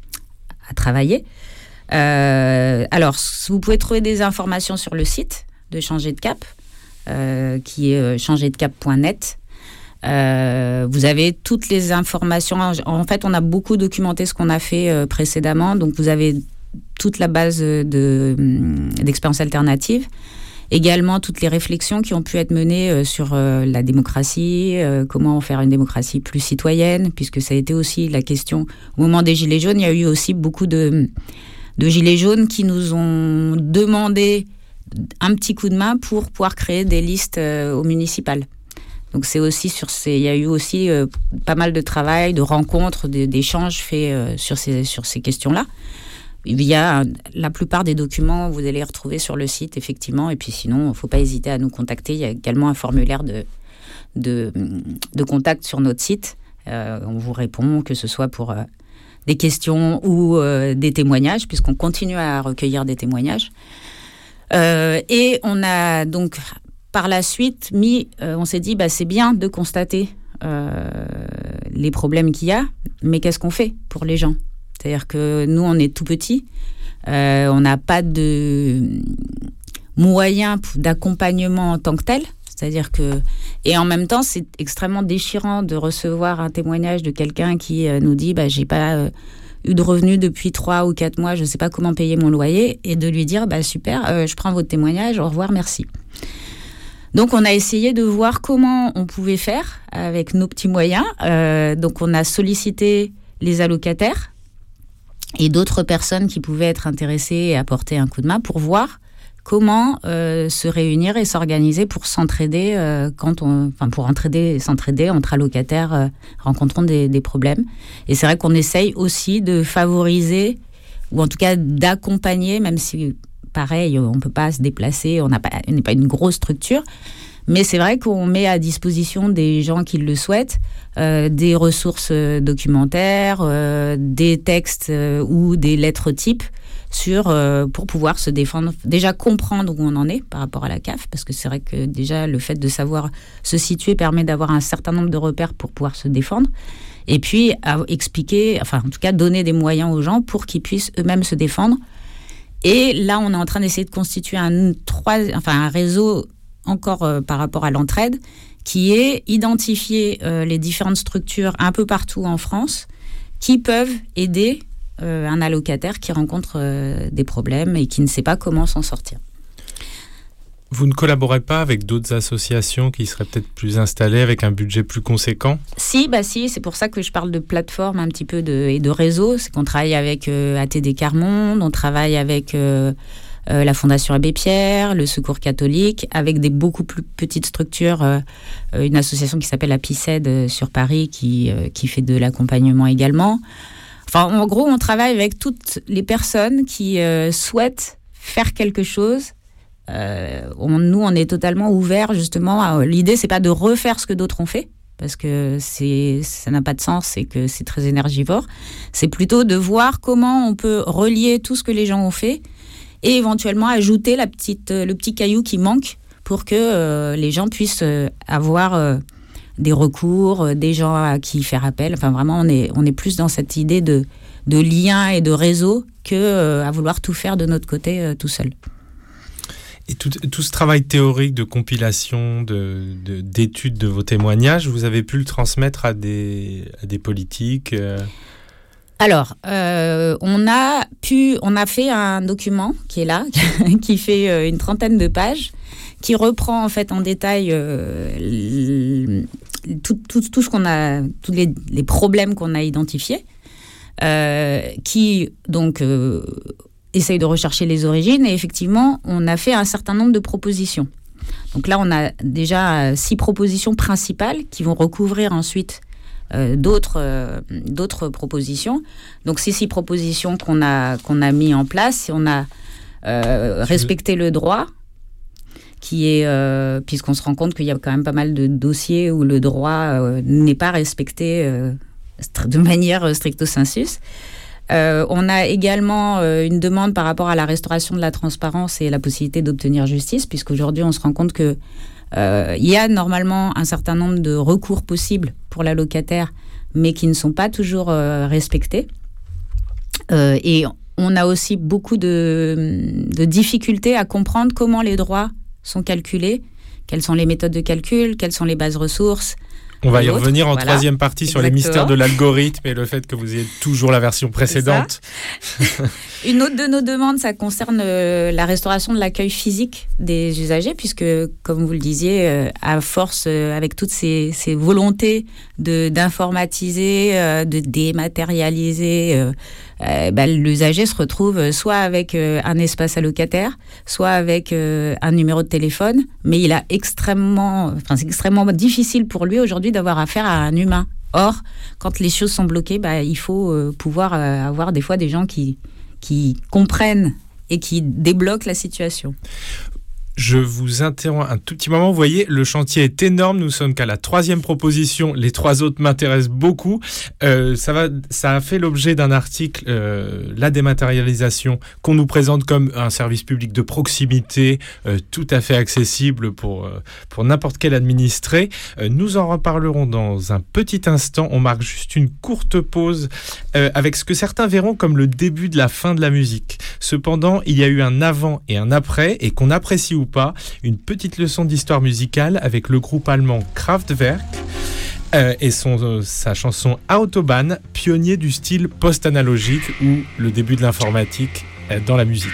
à travailler. Euh, alors, vous pouvez trouver des informations sur le site de Changer de Cap, euh, qui est changer de cap point net. Euh, vous avez toutes les informations. En fait, on a beaucoup documenté ce qu'on a fait euh, précédemment. Donc, vous avez toute la base de, d'expériences alternatives. Également, toutes les réflexions qui ont pu être menées euh, sur euh, la démocratie, euh, comment faire une démocratie plus citoyenne, puisque ça a été aussi la question. Au moment des Gilets jaunes, il y a eu aussi beaucoup de, de Gilets jaunes qui nous ont demandé un petit coup de main pour pouvoir créer des listes euh, au municipal. Donc, c'est aussi sur ces, il y a eu aussi euh, pas mal de travail, de rencontres, de, d'échanges faits euh, sur ces, sur ces questions-là. Il y a la plupart des documents, vous allez les retrouver sur le site, effectivement. Et puis sinon, il ne faut pas hésiter à nous contacter. Il y a également un formulaire de, de, de contact sur notre site. Euh, on vous répond, que ce soit pour euh, des questions ou euh, des témoignages, puisqu'on continue à recueillir des témoignages. Euh, et on a donc, par la suite, mis, euh, on s'est dit, bah, c'est bien de constater euh, les problèmes qu'il y a, mais qu'est-ce qu'on fait pour les gens ? C'est-à-dire que nous, on est tout petits, euh, on n'a pas de moyens d'accompagnement en tant que tel. C'est-à-dire que... Et en même temps, c'est extrêmement déchirant de recevoir un témoignage de quelqu'un qui euh, nous dit bah, « j'ai pas euh, eu de revenus depuis trois ou quatre mois, je ne sais pas comment payer mon loyer », et de lui dire bah, « super, euh, je prends votre témoignage, au revoir, merci ». Donc, on a essayé de voir comment on pouvait faire avec nos petits moyens. Euh, donc, on a sollicité les allocataires et d'autres personnes qui pouvaient être intéressées et apporter un coup de main pour voir comment euh, se réunir et s'organiser pour s'entraider, euh, quand on, enfin pour entraider et s'entraider entre allocataires euh, rencontrant des, des problèmes. Et c'est vrai qu'on essaye aussi de favoriser, ou en tout cas d'accompagner, même si, pareil, on ne peut pas se déplacer, on n'a pas, on n'est pas une grosse structure, mais c'est vrai qu'on met à disposition des gens qui le souhaitent euh, des ressources documentaires, euh, des textes euh, ou des lettres types sur, euh, pour pouvoir se défendre, déjà comprendre où on en est par rapport à la C A F, parce que c'est vrai que déjà le fait de savoir se situer permet d'avoir un certain nombre de repères pour pouvoir se défendre, et puis à expliquer, enfin en tout cas donner des moyens aux gens pour qu'ils puissent eux-mêmes se défendre. Et là on est en train d'essayer de constituer un, trois, enfin, un réseau encore euh, par rapport à l'entraide, qui est identifier euh, les différentes structures un peu partout en France qui peuvent aider Euh, un allocataire qui rencontre euh, des problèmes et qui ne sait pas comment s'en sortir. Vous ne collaborez pas avec d'autres associations qui seraient peut-être plus installées avec un budget plus conséquent ? Si, bah si, c'est pour ça que je parle de plateforme un petit peu de, et de réseau. C'est qu'on travaille avec euh, A T D Quart Monde, on travaille avec euh, euh, la Fondation Abbé Pierre, le Secours catholique, avec des beaucoup plus petites structures, euh, une association qui s'appelle la P I C E D euh, sur Paris qui, euh, qui fait de l'accompagnement également. Enfin, en gros, on travaille avec toutes les personnes qui euh, souhaitent faire quelque chose. Euh, on, nous, on est totalement ouverts, justement. À, l'idée, c'est pas de refaire ce que d'autres ont fait, parce que c'est, ça n'a pas de sens et que c'est très énergivore. C'est plutôt de voir comment on peut relier tout ce que les gens ont fait et éventuellement ajouter la petite, le petit caillou qui manque pour que euh, les gens puissent euh, avoir... Euh, des recours, des gens à qui faire appel. Enfin, vraiment, on est, on est plus dans cette idée de, de lien et de réseau que euh, à vouloir tout faire de notre côté euh, tout seul. Et tout, tout ce travail théorique de compilation, de, de, d'études de vos témoignages, vous avez pu le transmettre à des, à des politiques euh... Alors, euh, on a pu, on a fait un document qui est là, qui fait une trentaine de pages, qui reprend en fait en détail euh, tout, tout, tout ce qu'on a, tous les, les problèmes qu'on a identifiés, euh, qui donc euh, essaye de rechercher les origines, et effectivement, on a fait un certain nombre de propositions. Donc là, on a déjà six propositions principales qui vont recouvrir ensuite euh, d'autres, euh, d'autres propositions. Donc ces six propositions qu'on a, qu'on a mis en place, on a euh, respecté le droit, qui est, euh, puisqu'on se rend compte qu'il y a quand même pas mal de dossiers où le droit euh, n'est pas respecté euh, de manière stricto sensus. Euh, on a également euh, une demande par rapport à la restauration de la transparence et la possibilité d'obtenir justice, puisqu'aujourd'hui on se rend compte que euh, il y a normalement un certain nombre de recours possibles pour l'allocataire, mais qui ne sont pas toujours euh, respectés. Euh, et on a aussi beaucoup de, de difficultés à comprendre comment les droits sont calculés, quelles sont les méthodes de calcul, quelles sont les bases ressources. On va y revenir en voilà. troisième partie sur Exactement. Les mystères de l'algorithme et le fait que vous ayez toujours la version précédente. Une autre de nos demandes, ça concerne euh, la restauration de l'accueil physique des usagers, puisque, comme vous le disiez, euh, à force, euh, avec toutes ces, ces volontés de, d'informatiser, euh, de dématérialiser, euh, euh, bah, l'usager se retrouve soit avec euh, un espace allocataire, soit avec euh, un numéro de téléphone, mais il a extrêmement, enfin, c'est extrêmement difficile pour lui aujourd'hui d'avoir affaire à un humain. Or, quand les choses sont bloquées, bah, il faut euh, pouvoir euh, avoir des fois des gens qui, qui comprennent et qui débloquent la situation. Je vous interromps un tout petit moment. Vous voyez, le chantier est énorme. Nous sommes qu'à la troisième proposition. Les trois autres m'intéressent beaucoup. Euh, ça va, ça a fait l'objet d'un article, euh, la dématérialisation, qu'on nous présente comme un service public de proximité, euh, tout à fait accessible pour, euh, pour n'importe quel administré. Euh, nous en reparlerons dans un petit instant. On marque juste une courte pause euh, avec ce que certains verront comme le début de la fin de la musique. Cependant, il y a eu un avant et un après, et qu'on apprécie ou pas, une petite leçon d'histoire musicale avec le groupe allemand Kraftwerk euh, et son, euh, sa chanson Autobahn, pionnier du style post-analogique ou le début de l'informatique euh, dans la musique.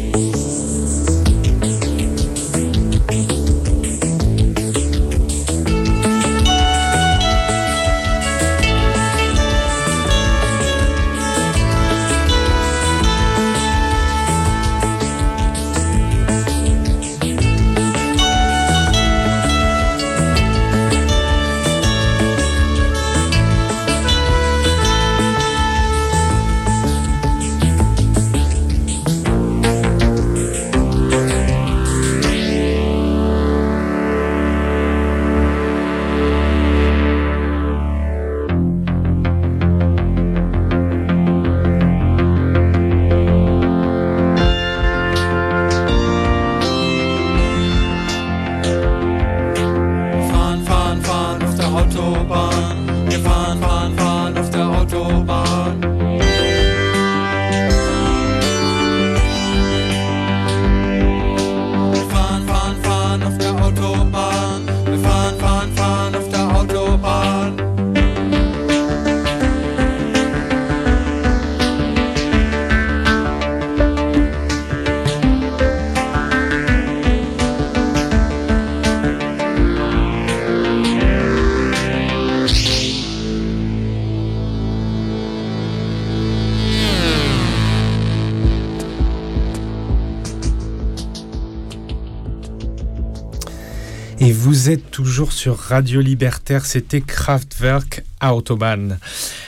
Et vous êtes toujours sur Radio Libertaire, c'était Kraftwerk Autobahn.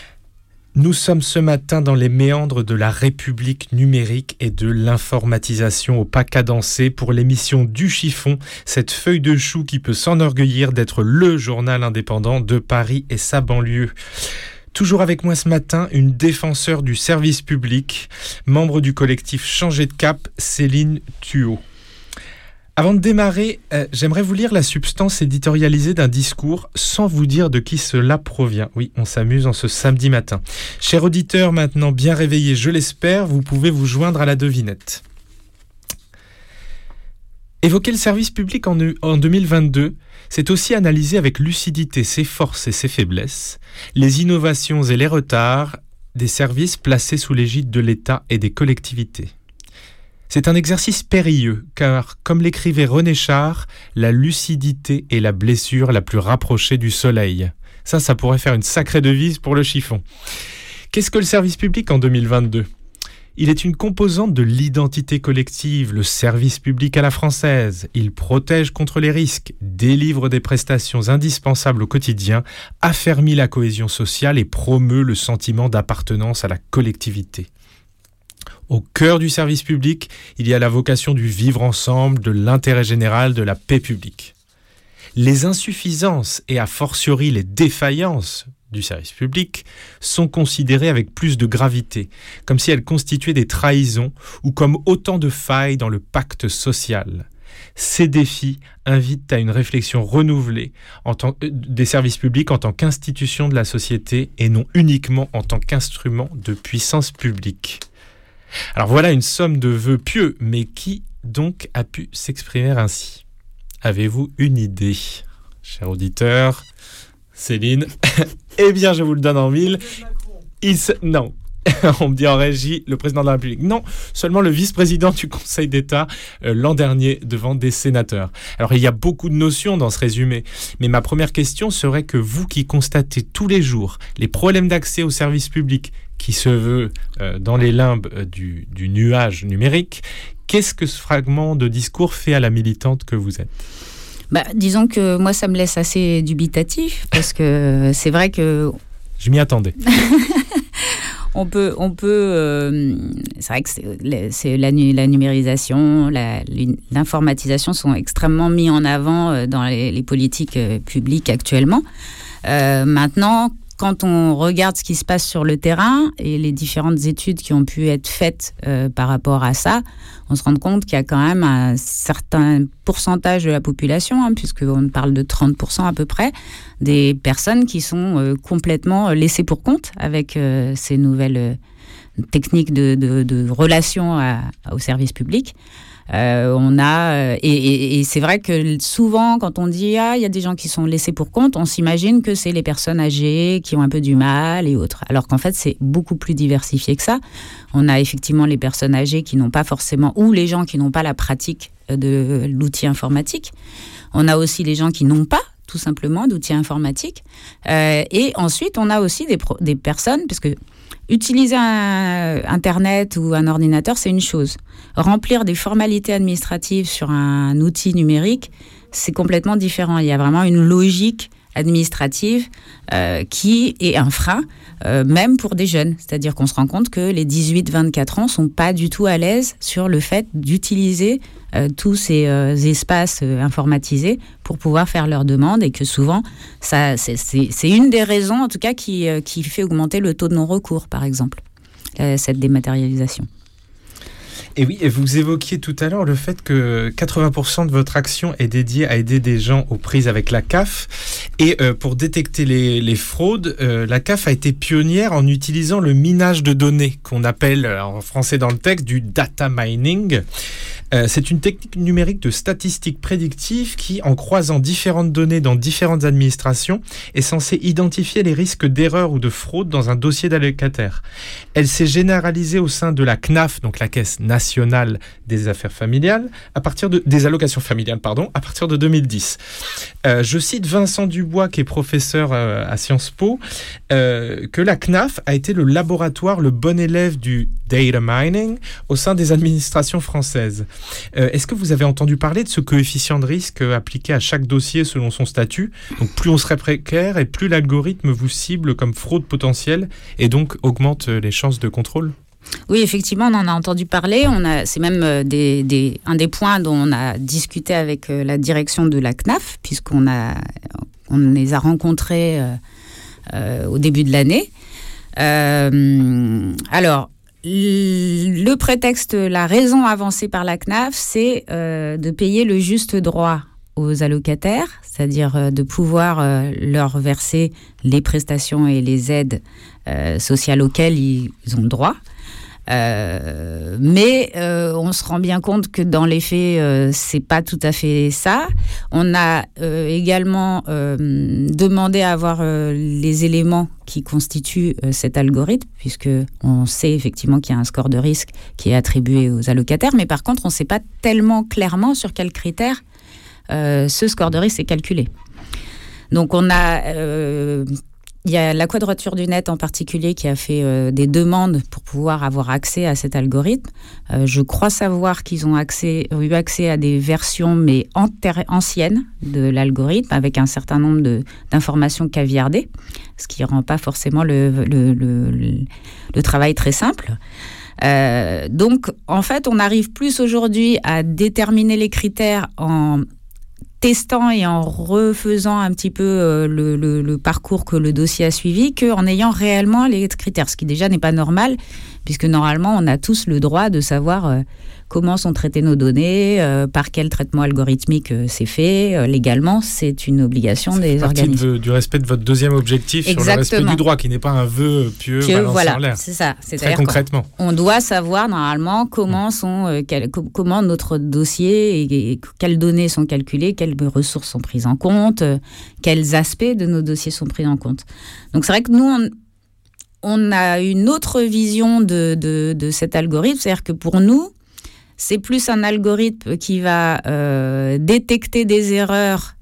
Nous sommes ce matin dans les méandres de la République numérique et de l'informatisation au pas cadencé pour l'émission Du Chiffon, cette feuille de chou qui peut s'enorgueillir d'être le journal indépendant de Paris et sa banlieue. Toujours avec moi ce matin, une défenseure du service public, membre du collectif Changer de Cap, Céline Thuot. Avant de démarrer, euh, j'aimerais vous lire la substance éditorialisée d'un discours sans vous dire de qui cela provient. Oui, on s'amuse en ce samedi matin. Chers auditeurs, maintenant bien réveillés, je l'espère, vous pouvez vous joindre à la devinette. Évoquer le service public en, en deux mille vingt-deux, c'est aussi analyser avec lucidité ses forces et ses faiblesses, les innovations et les retards des services placés sous l'égide de l'État et des collectivités. C'est un exercice périlleux, car, comme l'écrivait René Char, la lucidité est la blessure la plus rapprochée du soleil. Ça, ça pourrait faire une sacrée devise pour le chiffon. Qu'est-ce que le service public en deux mille vingt-deux ? Il est une composante de l'identité collective, le service public à la française. Il protège contre les risques, délivre des prestations indispensables au quotidien, affermit la cohésion sociale et promeut le sentiment d'appartenance à la collectivité. Au cœur du service public, il y a la vocation du vivre ensemble, de l'intérêt général, de la paix publique. Les insuffisances et a fortiori les défaillances du service public sont considérées avec plus de gravité, comme si elles constituaient des trahisons ou comme autant de failles dans le pacte social. Ces défis invitent à une réflexion renouvelée en tant, euh, des services publics en tant qu'institution de la société et non uniquement en tant qu'instrument de puissance publique. Alors voilà une somme de vœux pieux, mais qui donc a pu s'exprimer ainsi ? Avez-vous une idée, cher auditeur ? Céline ? Eh bien, je vous le donne en mille. Il se... Non. On me dit en régie, le président de la République. Non, seulement le vice-président du Conseil d'État euh, l'an dernier devant des sénateurs. Alors, il y a beaucoup de notions dans ce résumé, mais ma première question serait que vous qui constatez tous les jours les problèmes d'accès aux services publics qui se veut euh, dans les limbes euh, du, du nuage numérique, qu'est-ce que ce fragment de discours fait à la militante que vous êtes ? Bah, disons que moi, ça me laisse assez dubitatif, parce que c'est vrai que... Je m'y attendais. On peut, on peut euh, c'est vrai que c'est, c'est la, la numérisation, la, l'informatisation sont extrêmement mis en avant dans les, les politiques publiques actuellement. Euh, maintenant, quand on regarde ce qui se passe sur le terrain et les différentes études qui ont pu être faites euh, par rapport à ça, on se rend compte qu'il y a quand même un certain pourcentage de la population, hein, puisqu'on parle de trente pour cent à peu près, des personnes qui sont euh, complètement laissées pour compte avec euh, ces nouvelles euh, techniques de, de, de relation à, au service public. Euh, on a, et, et, et c'est vrai que souvent, quand on dit ah, il y a des gens qui sont laissés pour compte, on s'imagine que c'est les personnes âgées qui ont un peu du mal et autres. Alors qu'en fait, c'est beaucoup plus diversifié que ça. On a effectivement les personnes âgées qui n'ont pas forcément, ou les gens qui n'ont pas la pratique de l'outil informatique. On a aussi les gens qui n'ont pas tout simplement d'outils informatiques. Euh, et ensuite, on a aussi des, pro- des personnes, parce que utiliser un Internet ou un ordinateur, c'est une chose. Remplir des formalités administratives sur un outil numérique, c'est complètement différent. Il y a vraiment une logique administrative euh, qui est un frein, euh, même pour des jeunes. C'est-à-dire qu'on se rend compte que les dix-huit vingt-quatre ans ne sont pas du tout à l'aise sur le fait d'utiliser euh, tous ces euh, espaces euh, informatisés pour pouvoir faire leurs demandes, et que souvent, ça, c'est, c'est, c'est une des raisons, en tout cas, qui, euh, qui fait augmenter le taux de non-recours, par exemple, euh, cette dématérialisation. Et oui, et vous évoquiez tout à l'heure le fait que quatre-vingts pour cent de votre action est dédiée à aider des gens aux prises avec la C A F. Et euh, pour détecter les, les fraudes, euh, la C A F a été pionnière en utilisant le minage de données, qu'on appelle en français dans le texte du data mining. Euh, c'est une technique numérique de statistique prédictive qui, en croisant différentes données dans différentes administrations, est censée identifier les risques d'erreur ou de fraude dans un dossier d'allocataire. Elle s'est généralisée au sein de la C N A F, donc la Caisse nationale des affaires familiales, à partir de, des allocations familiales, pardon, à partir de deux mille dix. Euh, je cite Vincent Dubois, qui est professeur euh, à Sciences Po, euh, que la C N A F a été le laboratoire, le bon élève du data mining au sein des administrations françaises. Euh, est-ce que vous avez entendu parler de ce coefficient de risque euh, appliqué à chaque dossier selon son statut ? Donc plus on serait précaire et plus l'algorithme vous cible comme fraude potentielle et donc augmente euh, les chances de contrôle ? Oui, effectivement, on en a entendu parler. On a, c'est même des, des, un des points dont on a discuté avec la direction de la C N A F, puisqu'on a, on les a rencontrés euh, euh, au début de l'année. Euh, alors, le prétexte, la raison avancée par la C N A F, c'est euh, de payer le juste droit aux allocataires, c'est-à-dire euh, de pouvoir euh, leur verser les prestations et les aides euh, sociales auxquelles ils, ils ont le droit. Euh, mais euh, on se rend bien compte que dans les faits, euh, c'est pas tout à fait ça. On a euh, également euh, demandé à avoir euh, les éléments qui constituent euh, cet algorithme, puisque on sait effectivement qu'il y a un score de risque qui est attribué aux allocataires, mais par contre, on ne sait pas tellement clairement sur quels critères euh, ce score de risque est calculé. Donc, on a euh, Il y a la Quadrature du Net en particulier qui a fait euh, des demandes pour pouvoir avoir accès à cet algorithme. Euh, je crois savoir qu'ils ont accès, eu accès à des versions mais anter- anciennes de l'algorithme avec un certain nombre de, d'informations caviardées, ce qui ne rend pas forcément le, le, le, le, le travail très simple. Euh, donc, en fait, on arrive plus aujourd'hui à déterminer les critères en testant et en refaisant un petit peu euh, le, le, le parcours que le dossier a suivi, qu'en ayant réellement les critères, ce qui déjà n'est pas normal, puisque normalement on a tous le droit de savoir euh, comment sont traitées nos données, euh, par quel traitement algorithmique euh, c'est fait. Euh, légalement, c'est une obligation ça des fait organismes. partie de, du respect de votre deuxième objectif. Exactement. Sur le respect du droit, qui n'est pas un vœu pieux, pieux balancé voilà, en l'air. C'est ça. C'est Très concrètement. On doit savoir normalement comment, mmh. sont, euh, quel, co- comment notre dossier et, et quelles données sont calculées, quelles ressources sont prises en compte, euh, quels aspects de nos dossiers sont pris en compte. Donc c'est vrai que nous, on, on a une autre vision de, de, de cet algorithme, c'est-à-dire que pour nous, c'est plus un algorithme qui va euh, détecter des erreurs,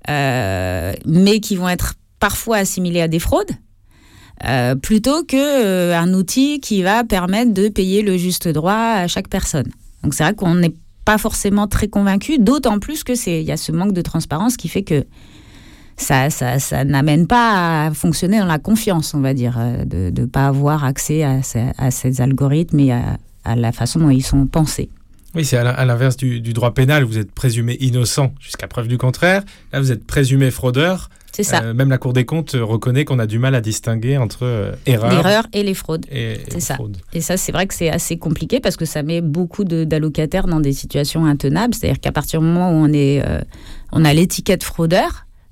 euh, mais qui vont être parfois assimilées à des fraudes, euh, plutôt qu'un euh, outil qui va permettre de payer le juste droit à chaque personne. Donc c'est vrai qu'on n'est pas forcément très convaincus, d'autant plus que c'est, y a ce manque de transparence qui fait que ça, ça, ça n'amène pas à fonctionner dans la confiance, on va dire, de ne pas avoir accès à ces, à ces algorithmes et à, à la façon dont ils sont pensés. Oui, c'est à l'inverse du, du droit pénal, vous êtes présumé innocent jusqu'à preuve du contraire. Là, vous êtes présumé fraudeur. C'est ça. Euh, même la Cour des comptes reconnaît qu'on a du mal à distinguer entre euh, erreurs L'erreur et les fraudes. Et, c'est et ça. Fraude. Et ça, c'est vrai que c'est assez compliqué parce que ça met beaucoup de, d'allocataires dans des situations intenables. C'est-à-dire qu'à partir du moment où on, est, euh, on a l'étiquette fraudeur,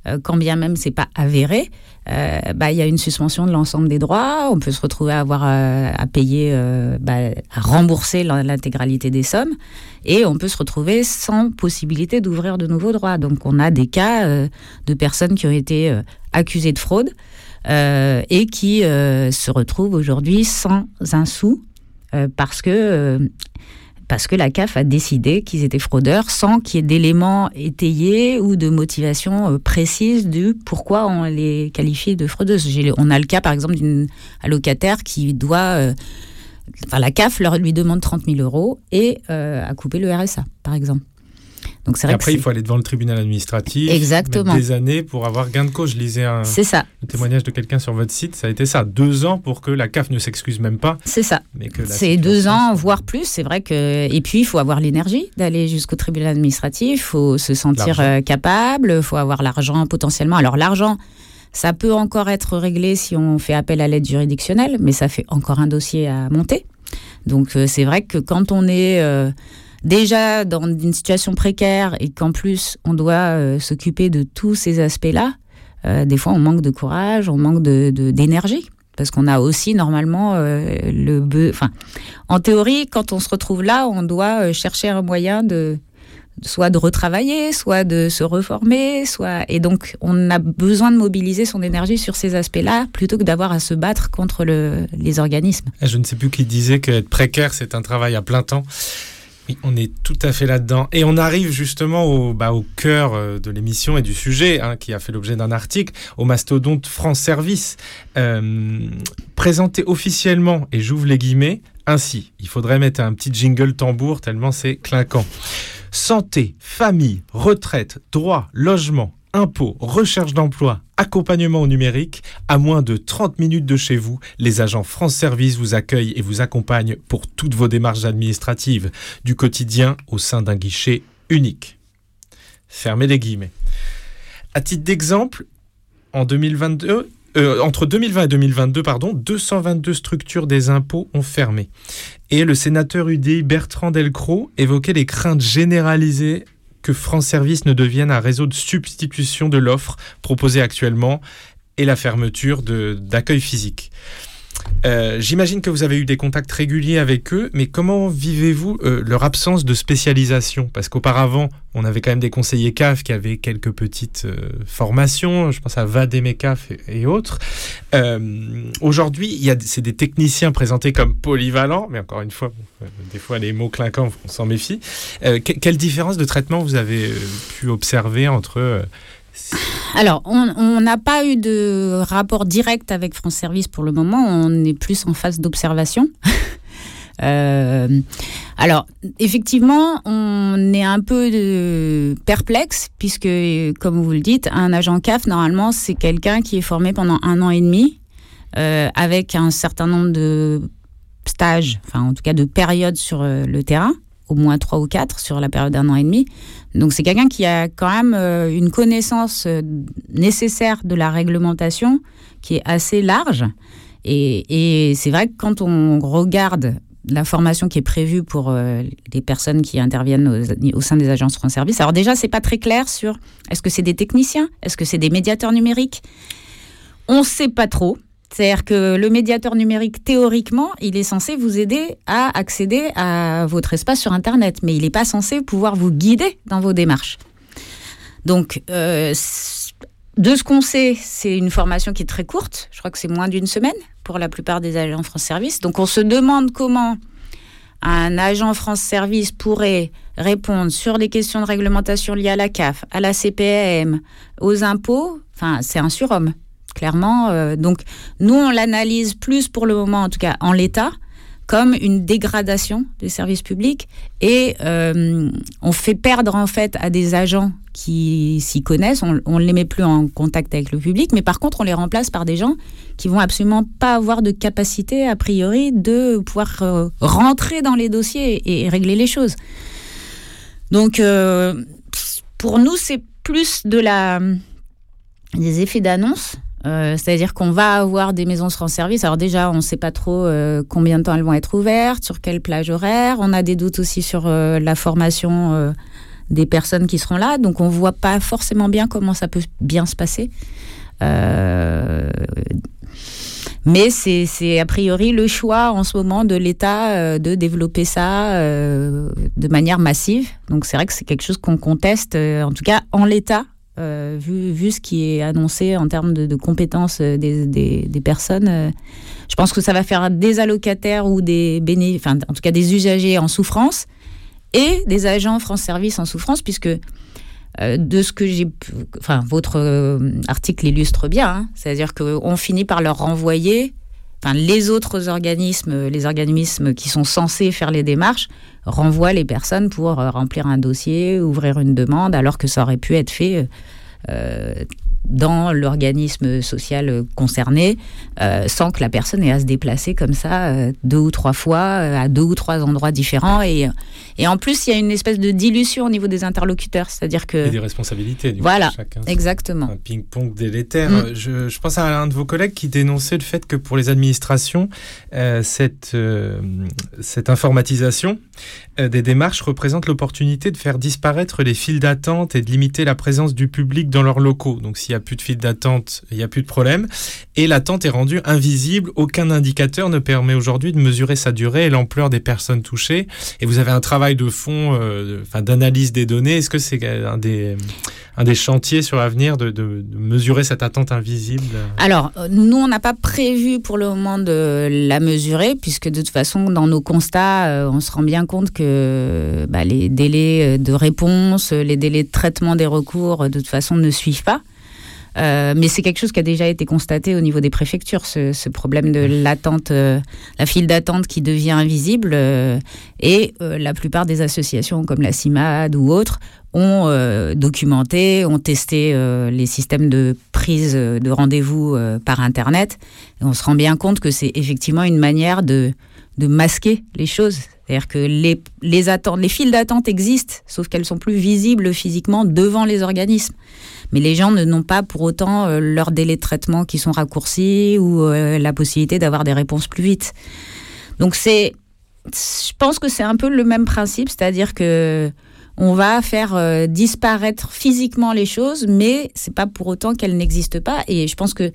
euh, quand bien même c'est pas avéré, euh, bah, y a une suspension de l'ensemble des droits. On peut se retrouver à avoir euh, à payer, euh, bah, à rembourser l'intégralité des sommes, et on peut se retrouver sans possibilité d'ouvrir de nouveaux droits. Donc on a des cas euh, de personnes qui ont été euh, accusées de fraude euh, et qui euh, se retrouvent aujourd'hui sans un sou euh, parce que euh, parce que la C A F a décidé qu'ils étaient fraudeurs sans qu'il y ait d'éléments étayés ou de motivation euh, précise du pourquoi on les qualifie de fraudeuses. J'ai, on a le cas, par exemple, d'une allocataire qui doit... Euh, enfin, la C A F leur, lui demande trente mille euros et euh, a coupé le R S A, par exemple. Donc, c'est vrai après, que il faut aller devant le tribunal administratif. Exactement. Mettre des années pour avoir gain de cause. Je lisais un, c'est ça. un témoignage de quelqu'un sur votre site. Ça a été ça, deux ans pour que la C A F ne s'excuse même pas. C'est ça. Mais que la c'est deux ans, voire plus. C'est vrai que... Et puis, il faut avoir l'énergie d'aller jusqu'au tribunal administratif. Il faut se sentir euh, capable. Il faut avoir l'argent potentiellement. Alors, l'argent, ça peut encore être réglé si on fait appel à l'aide juridictionnelle, mais ça fait encore un dossier à monter. Donc, euh, c'est vrai que quand on est... Euh, déjà dans une situation précaire et qu'en plus on doit euh, s'occuper de tous ces aspects-là, euh, des fois on manque de courage, on manque de, de, d'énergie, parce qu'on a aussi normalement euh, le... Be- enfin, en théorie, quand on se retrouve là, on doit euh, chercher un moyen de soit de retravailler, soit de se reformer, soit... et donc on a besoin de mobiliser son énergie sur ces aspects-là plutôt que d'avoir à se battre contre le, les organismes. Je ne sais plus qui disait qu'être précaire, c'est un travail à plein temps. Oui, on est tout à fait là-dedans. Et on arrive justement au, bah, au cœur de l'émission et du sujet, hein, qui a fait l'objet d'un article, au mastodonte France Service. Euh, présenté officiellement, et j'ouvre les guillemets, ainsi. Il faudrait mettre un petit jingle tambour tellement c'est clinquant. Santé, famille, retraite, droit, logement, impôts, recherche d'emploi, accompagnement au numérique, à moins de trente minutes de chez vous, les agents France Service vous accueillent et vous accompagnent pour toutes vos démarches administratives du quotidien au sein d'un guichet unique. Fermez les guillemets. À titre d'exemple, en deux mille vingt-deux, euh, entre deux mille vingt et deux mille vingt-deux, pardon, deux cent vingt-deux structures des impôts ont fermé. Et le sénateur U D I Bertrand Delcros évoquait les craintes généralisées que France Service ne devienne un réseau de substitution de l'offre proposée actuellement et la fermeture de, d'accueil physique. Euh, j'imagine que vous avez eu des contacts réguliers avec eux, mais comment vivez-vous euh, leur absence de spécialisation ? Parce qu'auparavant, on avait quand même des conseillers C A F qui avaient quelques petites euh, formations, je pense à Vademe C A F et, et autres. Euh, aujourd'hui, il y a, c'est des techniciens présentés comme polyvalents, mais encore une fois, euh, des fois les mots clinquants, on s'en méfie. Euh, que, quelle différence de traitement vous avez euh, pu observer entre... Euh, Alors, on n'a pas eu de rapport direct avec France Service pour le moment. On est plus en phase d'observation. euh, alors, effectivement, on est un peu de perplexe puisque, comme vous le dites, un agent C A F, normalement, c'est quelqu'un qui est formé pendant un an et demi euh, avec un certain nombre de stages, enfin, en tout cas de périodes sur euh, le terrain, au moins trois ou quatre sur la période d'un an et demi. Donc c'est quelqu'un qui a quand même euh, une connaissance euh, nécessaire de la réglementation qui est assez large. Et, et c'est vrai que quand on regarde la formation qui est prévue pour euh, les personnes qui interviennent au, au sein des agences France Service, alors déjà c'est pas très clair sur est-ce que c'est des techniciens, est-ce que c'est des médiateurs numériques ? On sait pas trop. C'est-à-dire que le médiateur numérique, théoriquement, il est censé vous aider à accéder à votre espace sur Internet, mais il n'est pas censé pouvoir vous guider dans vos démarches. Donc, euh, de ce qu'on sait, c'est une formation qui est très courte. Je crois que c'est moins d'une semaine pour la plupart des agents France Service. Donc, on se demande comment un agent France Service pourrait répondre sur les questions de réglementation liées à la C A F, à la C P M, aux impôts. Enfin, c'est un surhomme. Clairement, euh, donc nous on l'analyse plus pour le moment, en tout cas en l'état, comme une dégradation des services publics et euh, on fait perdre en fait à des agents qui s'y connaissent, on ne les met plus en contact avec le public, mais par contre on les remplace par des gens qui vont absolument pas avoir de capacité a priori de pouvoir euh, rentrer dans les dossiers et, et régler les choses. Donc euh, pour nous c'est plus de la des effets d'annonce. Euh, c'est-à-dire qu'on va avoir des maisons France Service. Alors déjà, on ne sait pas trop euh, combien de temps elles vont être ouvertes, sur quelle plage horaire. On a des doutes aussi sur euh, la formation euh, des personnes qui seront là. Donc on voit pas forcément bien comment ça peut bien se passer. Euh, mais c'est, c'est a priori le choix en ce moment de l'État euh, de développer ça euh, de manière massive. Donc c'est vrai que c'est quelque chose qu'on conteste, euh, en tout cas en l'État. Euh, vu, vu ce qui est annoncé en termes de, de compétences des, des, des personnes, euh, je pense que ça va faire des allocataires ou des béné- enfin, en tout cas des usagers en souffrance et des agents France Service en souffrance, puisque euh, de ce que j'ai, enfin votre euh, article illustre bien, hein, c'est-à-dire qu'on finit par leur renvoyer, enfin les autres organismes, les organismes qui sont censés faire les démarches renvoient les personnes pour euh, remplir un dossier, ouvrir une demande, alors que ça aurait pu être fait euh, dans l'organisme social concerné, euh, sans que la personne ait à se déplacer comme ça euh, deux ou trois fois, euh, à deux ou trois endroits différents. Et, et en plus, il y a une espèce de dilution au niveau des interlocuteurs, c'est-à-dire que... Et des responsabilités, du voilà, coup, chacun. Exactement. Un ping-pong délétère. Mmh. Je, je pense à un de vos collègues qui dénonçait le fait que pour les administrations, euh, cette, euh, cette informatisation euh, des démarches représente l'opportunité de faire disparaître les files d'attente et de limiter la présence du public dans leurs locaux. Donc s'il n'y a plus de files d'attente, il n'y a plus de problème. Et l'attente est rendue invisible. Aucun indicateur ne permet aujourd'hui de mesurer sa durée et l'ampleur des personnes touchées. Et vous avez un travail de fond, euh, enfin, d'analyse des données. Est-ce que c'est un des, un des chantiers sur l'avenir de, de, de mesurer cette attente invisible ? Alors, nous, on n'a pas prévu pour le moment de la mesurer, puisque de toute façon, dans nos constats, euh, on se rend bien compte que bah, les délais de réponse, les délais de traitement des recours, de toute façon, ne suivent pas. Euh, mais c'est quelque chose qui a déjà été constaté au niveau des préfectures, ce, ce problème de l'attente, euh, la file d'attente qui devient invisible. Euh, et euh, la plupart des associations comme la CIMAD ou autres ont euh, documenté, ont testé euh, les systèmes de prise de rendez-vous euh, par Internet. Et on se rend bien compte que c'est effectivement une manière de, de masquer les choses. C'est-à-dire que les, les, attentes, les files d'attente existent, sauf qu'elles sont plus visibles physiquement devant les organismes. Mais les gens ne n'ont pas pour autant euh, leurs délais de traitement qui sont raccourcis ou euh, la possibilité d'avoir des réponses plus vite. Donc c'est, je pense que c'est un peu le même principe, c'est-à-dire que on va faire euh, disparaître physiquement les choses, mais c'est pas pour autant qu'elles n'existent pas. Et je pense que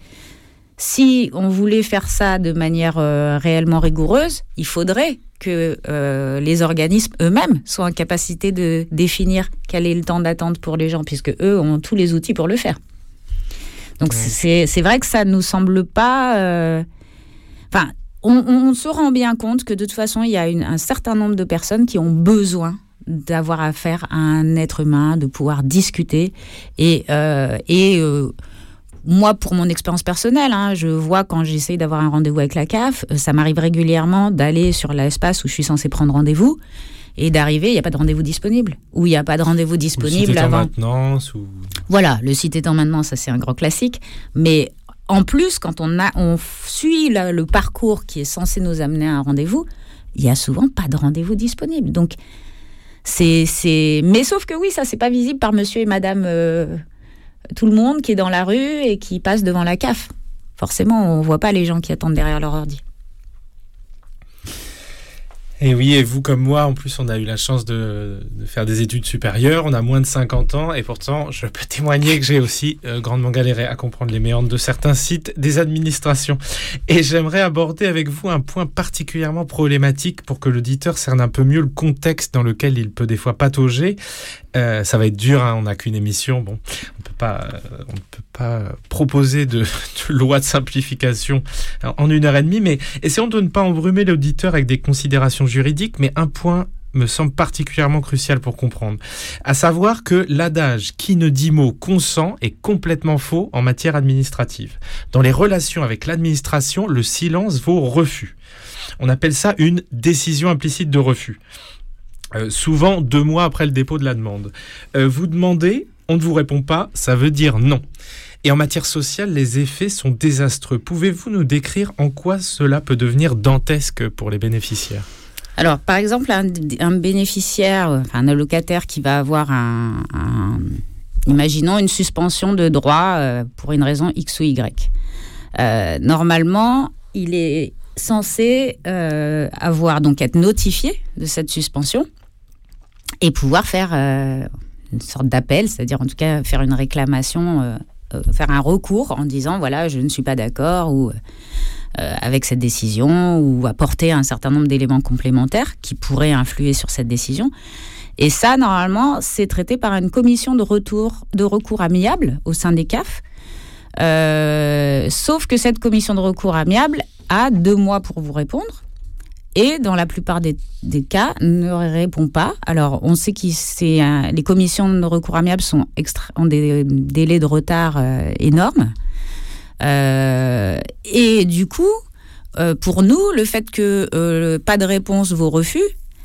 si on voulait faire ça de manière euh, réellement rigoureuse, il faudrait que euh, les organismes eux-mêmes soient en capacité de définir quel est le temps d'attente pour les gens, puisque eux ont tous les outils pour le faire. Donc ouais. c'est, c'est vrai que ça ne nous semble pas... Euh... Enfin, on, on se rend bien compte que de toute façon, il y a une, un certain nombre de personnes qui ont besoin d'avoir affaire à un être humain, de pouvoir discuter. Et... Euh, et euh, Moi, pour mon expérience personnelle, hein, je vois quand j'essaye d'avoir un rendez-vous avec la C A F, ça m'arrive régulièrement d'aller sur l'espace où je suis censée prendre rendez-vous et d'arriver, il n'y a pas de rendez-vous disponible. Ou il n'y a pas de rendez-vous disponible le site avant. En maintenance ou... Voilà, le site est en maintenance, ça c'est un grand classique. Mais en plus, quand on, a, on suit la, le parcours qui est censé nous amener à un rendez-vous, il n'y a souvent pas de rendez-vous disponible. Donc, c'est, c'est... Mais sauf que oui, ça c'est pas visible par monsieur et madame... Euh... tout le monde qui est dans la rue et qui passe devant la C A F. Forcément, on ne voit pas les gens qui attendent derrière leur ordi. Et oui, et vous comme moi, en plus, on a eu la chance de, de faire des études supérieures, on a moins de cinquante ans, et pourtant, je peux témoigner que j'ai aussi euh, grandement galéré à comprendre les méandres de certains sites des administrations. Et j'aimerais aborder avec vous un point particulièrement problématique pour que l'auditeur cerne un peu mieux le contexte dans lequel il peut des fois patauger. Euh, ça va être dur, hein, on n'a qu'une émission, bon, on peut pas, euh, on ne peut pas proposer de, de loi de simplification en une heure et demie, mais essayons de ne pas embrumer l'auditeur avec des considérations juridiques, mais un point me semble particulièrement crucial pour comprendre, à savoir que l'adage « qui ne dit mot consent » est complètement faux en matière administrative. Dans les relations avec l'administration, le silence vaut refus. On appelle ça une décision implicite de refus. Euh, souvent deux mois après le dépôt de la demande. Euh, vous demandez, on ne vous répond pas, ça veut dire non. Et en matière sociale, les effets sont désastreux. Pouvez-vous nous décrire en quoi cela peut devenir dantesque pour les bénéficiaires ? Alors, par exemple, un, un bénéficiaire, enfin, un allocataire qui va avoir un, un... Imaginons une suspension de droit euh, pour une raison X ou Y. Euh, normalement, il est censé euh, avoir, donc être notifié de cette suspension et pouvoir faire, euh, une sorte d'appel, c'est-à-dire en tout cas faire une réclamation, euh, euh, faire un recours en disant voilà, je ne suis pas d'accord ou, euh, avec cette décision, ou apporter un certain nombre d'éléments complémentaires qui pourraient influer sur cette décision. Et ça, normalement, c'est traité par une commission de, retour, de recours amiable au sein des C A F. Euh, sauf que cette commission de recours amiable a deux mois pour vous répondre. Et dans la plupart des, des cas, ne répond pas. Alors, on sait que c'est un, les commissions de recours amiables sont extra, ont des délais de retard euh, énormes. Euh, et du coup, euh, pour nous, le fait que euh, pas de réponse vaut refus,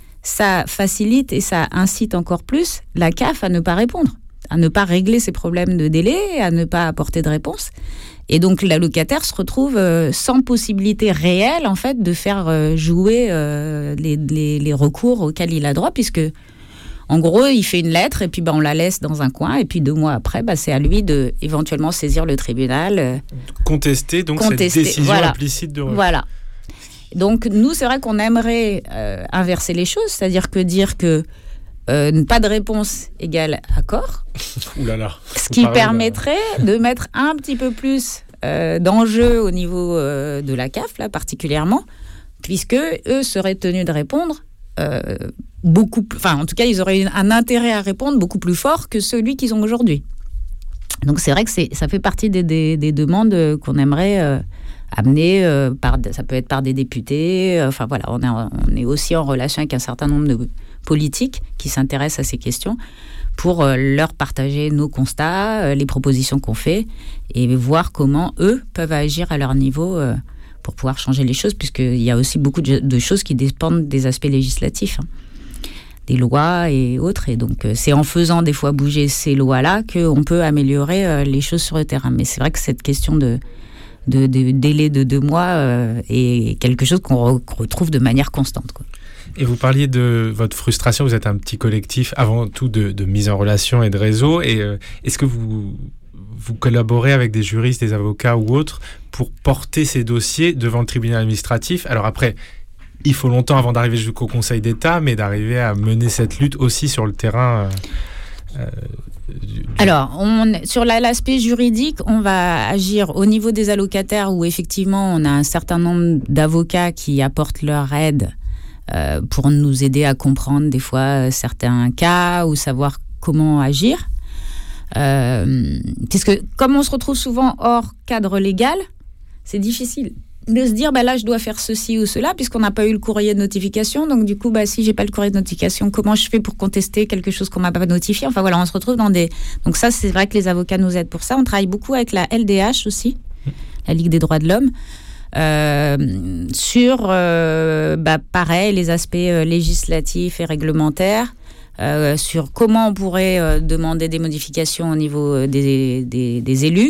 ça facilite et ça incite encore plus la C A F à ne pas répondre, à ne pas régler ses problèmes de délai, à ne pas apporter de réponse. Et donc, l'allocataire se retrouve euh, sans possibilité réelle, en fait, de faire euh, jouer euh, les, les, les recours auxquels il a droit, puisque, en gros, il fait une lettre et puis ben, on la laisse dans un coin. Et puis, deux mois après, ben, c'est à lui de éventuellement saisir le tribunal. Euh, contester, donc, contester, cette décision voilà. implicite de refus. Voilà. Donc, nous, c'est vrai qu'on aimerait euh, inverser les choses, c'est-à-dire que dire que euh, pas de réponse égale accord. Ouh là là. Ce qui permettrait là. de mettre un petit peu plus euh, d'enjeu au niveau euh, de la C A F, là, particulièrement, puisque eux seraient tenus de répondre euh, beaucoup plus... Enfin, en tout cas, ils auraient un intérêt à répondre beaucoup plus fort que celui qu'ils ont aujourd'hui. Donc, c'est vrai que c'est, ça fait partie des, des, des demandes qu'on aimerait euh, amener, euh, par, ça peut être par des députés, euh, enfin voilà, on est, on est aussi en relation avec un certain nombre de politiques qui s'intéressent à ces questions, pour euh, leur partager nos constats, euh, les propositions qu'on fait, et voir comment eux peuvent agir à leur niveau euh, pour pouvoir changer les choses, puisqu'il y a aussi beaucoup de, de choses qui dépendent des aspects législatifs, hein, des lois et autres. Et donc, euh, c'est en faisant des fois bouger ces lois-là qu'on peut améliorer euh, les choses sur le terrain. Mais c'est vrai que cette question de, de, de délai de deux mois euh, est quelque chose qu'on re- retrouve de manière constante, quoi. Et vous parliez de votre frustration, vous êtes un petit collectif avant tout de, de mise en relation et de réseau. Et euh, est-ce que vous, vous collaborez avec des juristes, des avocats ou autres pour porter ces dossiers devant le tribunal administratif ? Alors après, il faut longtemps avant d'arriver jusqu'au Conseil d'État, mais d'arriver à mener cette lutte aussi sur le terrain. Euh, du... Alors, on, sur la, l'aspect juridique, on va agir au niveau des allocataires où effectivement on a un certain nombre d'avocats qui apportent leur aide Euh, pour nous aider à comprendre des fois euh, certains cas ou savoir comment agir. Euh, puisque comme on se retrouve souvent hors cadre légal, c'est difficile de se dire bah là je dois faire ceci ou cela puisqu'on n'a pas eu le courrier de notification. Donc du coup bah si j'ai pas le courrier de notification, comment je fais pour contester quelque chose qu'on m'a pas notifié? Enfin voilà, on se retrouve dans des... Donc ça c'est vrai que les avocats nous aident pour ça. On travaille beaucoup avec la L D H aussi, la Ligue des droits de l'homme. Euh, sur, euh, bah, pareil, les aspects euh, législatifs et réglementaires, euh, sur comment on pourrait euh, demander des modifications au niveau euh, des, des, des élus.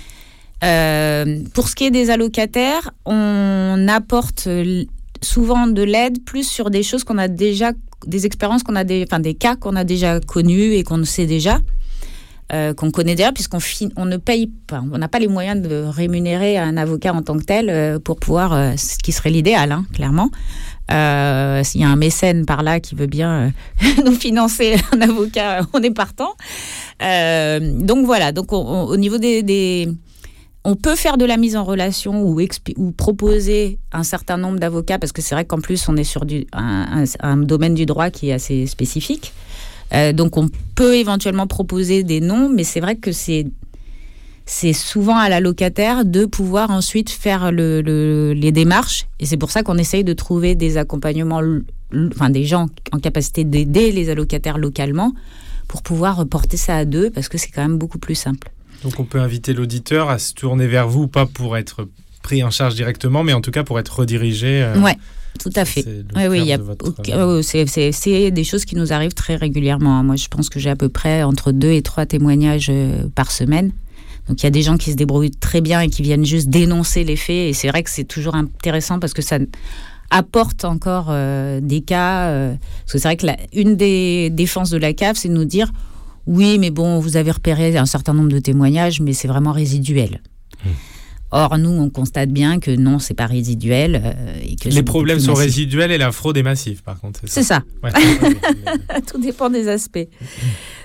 Euh, pour ce qui est des allocataires, on apporte souvent de l'aide plus sur des choses qu'on a déjà, des expériences qu'on a, des, enfin des cas qu'on a déjà connus et qu'on sait déjà. Euh, qu'on connaît déjà, puisqu'on fin, on ne paye pas, on n'a pas les moyens de rémunérer un avocat en tant que tel euh, pour pouvoir, euh, ce qui serait l'idéal, hein, clairement. Euh, s'il y a un mécène par là qui veut bien euh, nous financer un avocat, on est partant. Euh, donc voilà, donc on, on, au niveau des, des... On peut faire de la mise en relation ou, expi- ou proposer un certain nombre d'avocats, parce que c'est vrai qu'en plus, on est sur du, un, un, un domaine du droit qui est assez spécifique. Euh, donc on peut éventuellement proposer des noms, mais c'est vrai que c'est, c'est souvent à l'allocataire de pouvoir ensuite faire le, le, les démarches. Et c'est pour ça qu'on essaye de trouver des accompagnements, enfin des gens en capacité d'aider les allocataires localement pour pouvoir reporter ça à deux, parce que c'est quand même beaucoup plus simple. Donc on peut inviter l'auditeur à se tourner vers vous, pas pour être pris en charge directement, mais en tout cas pour être redirigé. Euh... Ouais. Tout à fait. Oui, oui, y a, okay, c'est, c'est, c'est des choses qui nous arrivent très régulièrement. Moi, je pense que j'ai à peu près entre deux et trois témoignages par semaine. Donc, il y a des gens qui se débrouillent très bien et qui viennent juste dénoncer les faits. Et c'est vrai que c'est toujours intéressant parce que ça apporte encore euh, des cas. Euh, parce que c'est vrai que la, une des défenses de la C A F, c'est de nous dire oui, mais bon, vous avez repéré un certain nombre de témoignages, mais c'est vraiment résiduel. Mmh. Or, nous, on constate bien que non, c'est pas résiduel. Euh, et que les problèmes sont résiduels et la fraude est massive, par contre. C'est ça. C'est ça. Ouais, ouais, ouais, ouais. Tout dépend des aspects.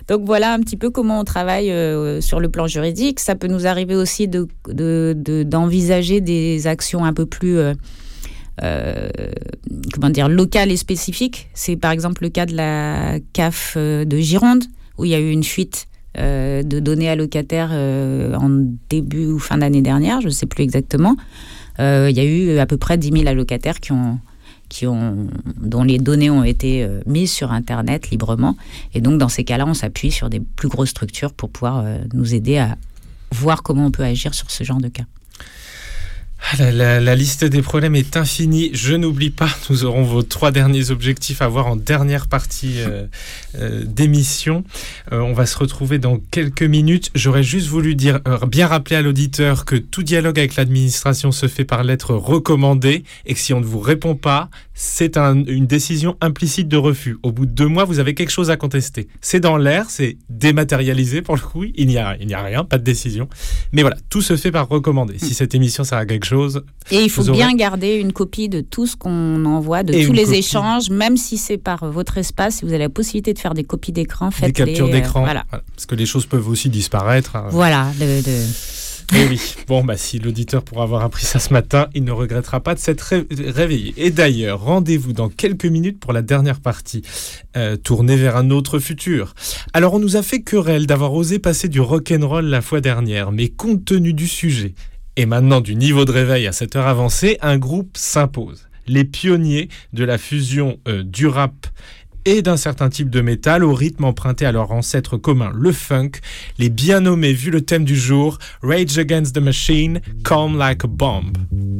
Donc voilà un petit peu comment on travaille euh, sur le plan juridique. Ça peut nous arriver aussi de, de, de, d'envisager des actions un peu plus euh, euh, comment dire, locales et spécifiques. C'est par exemple le cas de la C A F de Gironde, où il y a eu une fuite euh, de données allocataires euh, en début ou fin d'année dernière, je ne sais plus exactement. Euh, il y a eu à peu près dix mille allocataires qui ont... Qui ont, dont les données ont été euh, mises sur Internet librement. Et donc, dans ces cas-là, on s'appuie sur des plus grosses structures pour pouvoir euh, nous aider à voir comment on peut agir sur ce genre de cas. La, la, la liste des problèmes est infinie. Je n'oublie pas, nous aurons vos trois derniers objectifs à voir en dernière partie euh, euh, d'émission. Euh, on va se retrouver dans quelques minutes. J'aurais juste voulu dire, euh, bien rappeler à l'auditeur que tout dialogue avec l'administration se fait par lettre recommandée et que si on ne vous répond pas, c'est un, une décision implicite de refus. Au bout de deux mois, vous avez quelque chose à contester. C'est dans l'air, c'est dématérialisé pour le coup. Il n'y a, il n'y a rien, pas de décision. Mais voilà, tout se fait par recommandé. Si cette émission sert à quelque chose, et il faut aurez... bien garder une copie de tout ce qu'on envoie, de et tous les copie... échanges, même si c'est par votre espace. Si vous avez la possibilité de faire des copies d'écran, faites-les. Des captures d'écran, euh, voilà. Voilà. Parce que les choses peuvent aussi disparaître. Hein. Voilà. De, de... Et oui, bon, bah, si l'auditeur pourra avoir appris ça ce matin, il ne regrettera pas de s'être ré- réveillé. Et d'ailleurs, rendez-vous dans quelques minutes pour la dernière partie, euh, tournée vers un autre futur. Alors, on nous a fait querelle d'avoir osé passer du rock'n'roll la fois dernière, mais compte tenu du sujet, et maintenant du niveau de réveil à cette heure avancée, un groupe s'impose. Les pionniers de la fusion euh, du rap et d'un certain type de métal au rythme emprunté à leur ancêtre commun, le funk, les bien nommés vu le thème du jour, Rage Against the Machine, Calm Like a Bomb.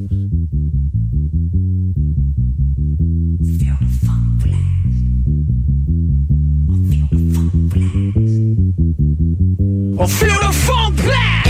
I feel the funk blast.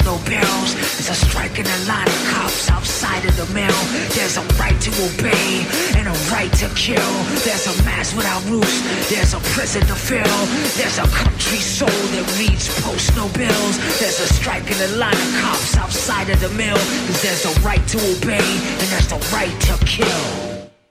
no bills. There's a strike in the line of cops outside of the mill. There's a right to obey and a right to kill. There's a mass without roofs. There's a prison to fill. There's a country soul that reads post no bills. There's a strike in the line of cops outside of the mill. Cause there's a right to obey and there's the right to kill.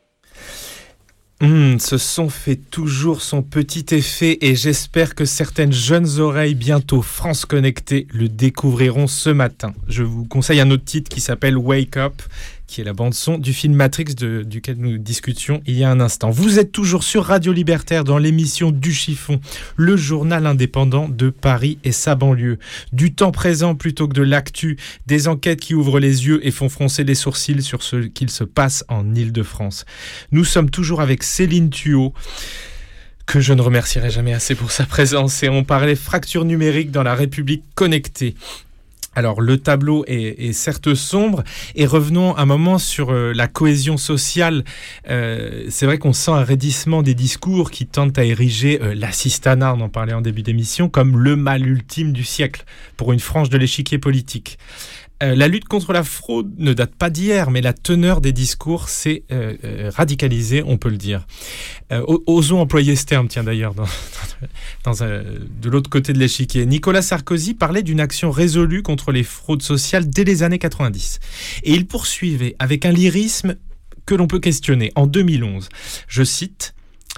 Mmh, ce son fait toujours son petit effet et j'espère que certaines jeunes oreilles bientôt France Connectée le découvriront ce matin. Je vous conseille un autre titre qui s'appelle Wake Up, qui est la bande-son du film Matrix de, duquel nous discutions il y a un instant. Vous êtes toujours sur Radio Libertaire dans l'émission Du Chiffon, le journal indépendant de Paris et sa banlieue. Du temps présent plutôt que de l'actu, des enquêtes qui ouvrent les yeux et font froncer les sourcils sur ce qu'il se passe en Île-de-France. Nous sommes toujours avec Céline Thuot, que je ne remercierai jamais assez pour sa présence, et on parlait fracture numérique dans la République connectée. Alors, le tableau est, est certes sombre, et revenons un moment sur euh, la cohésion sociale. Euh, c'est vrai qu'on sent un raidissement des discours qui tentent à ériger euh, l'assistanat, on en parlait en début d'émission, comme le mal ultime du siècle pour une frange de l'échiquier politique. Euh, la lutte contre la fraude ne date pas d'hier, mais la teneur des discours s'est euh, euh, radicalisée, on peut le dire. Euh, osons employer ce terme, tiens d'ailleurs, dans, dans, dans, euh, de l'autre côté de l'échiquier. Nicolas Sarkozy parlait d'une action résolue contre les fraudes sociales dès les années quatre-vingt-dix. Et il poursuivait avec un lyrisme que l'on peut questionner. En deux mille onze, je cite...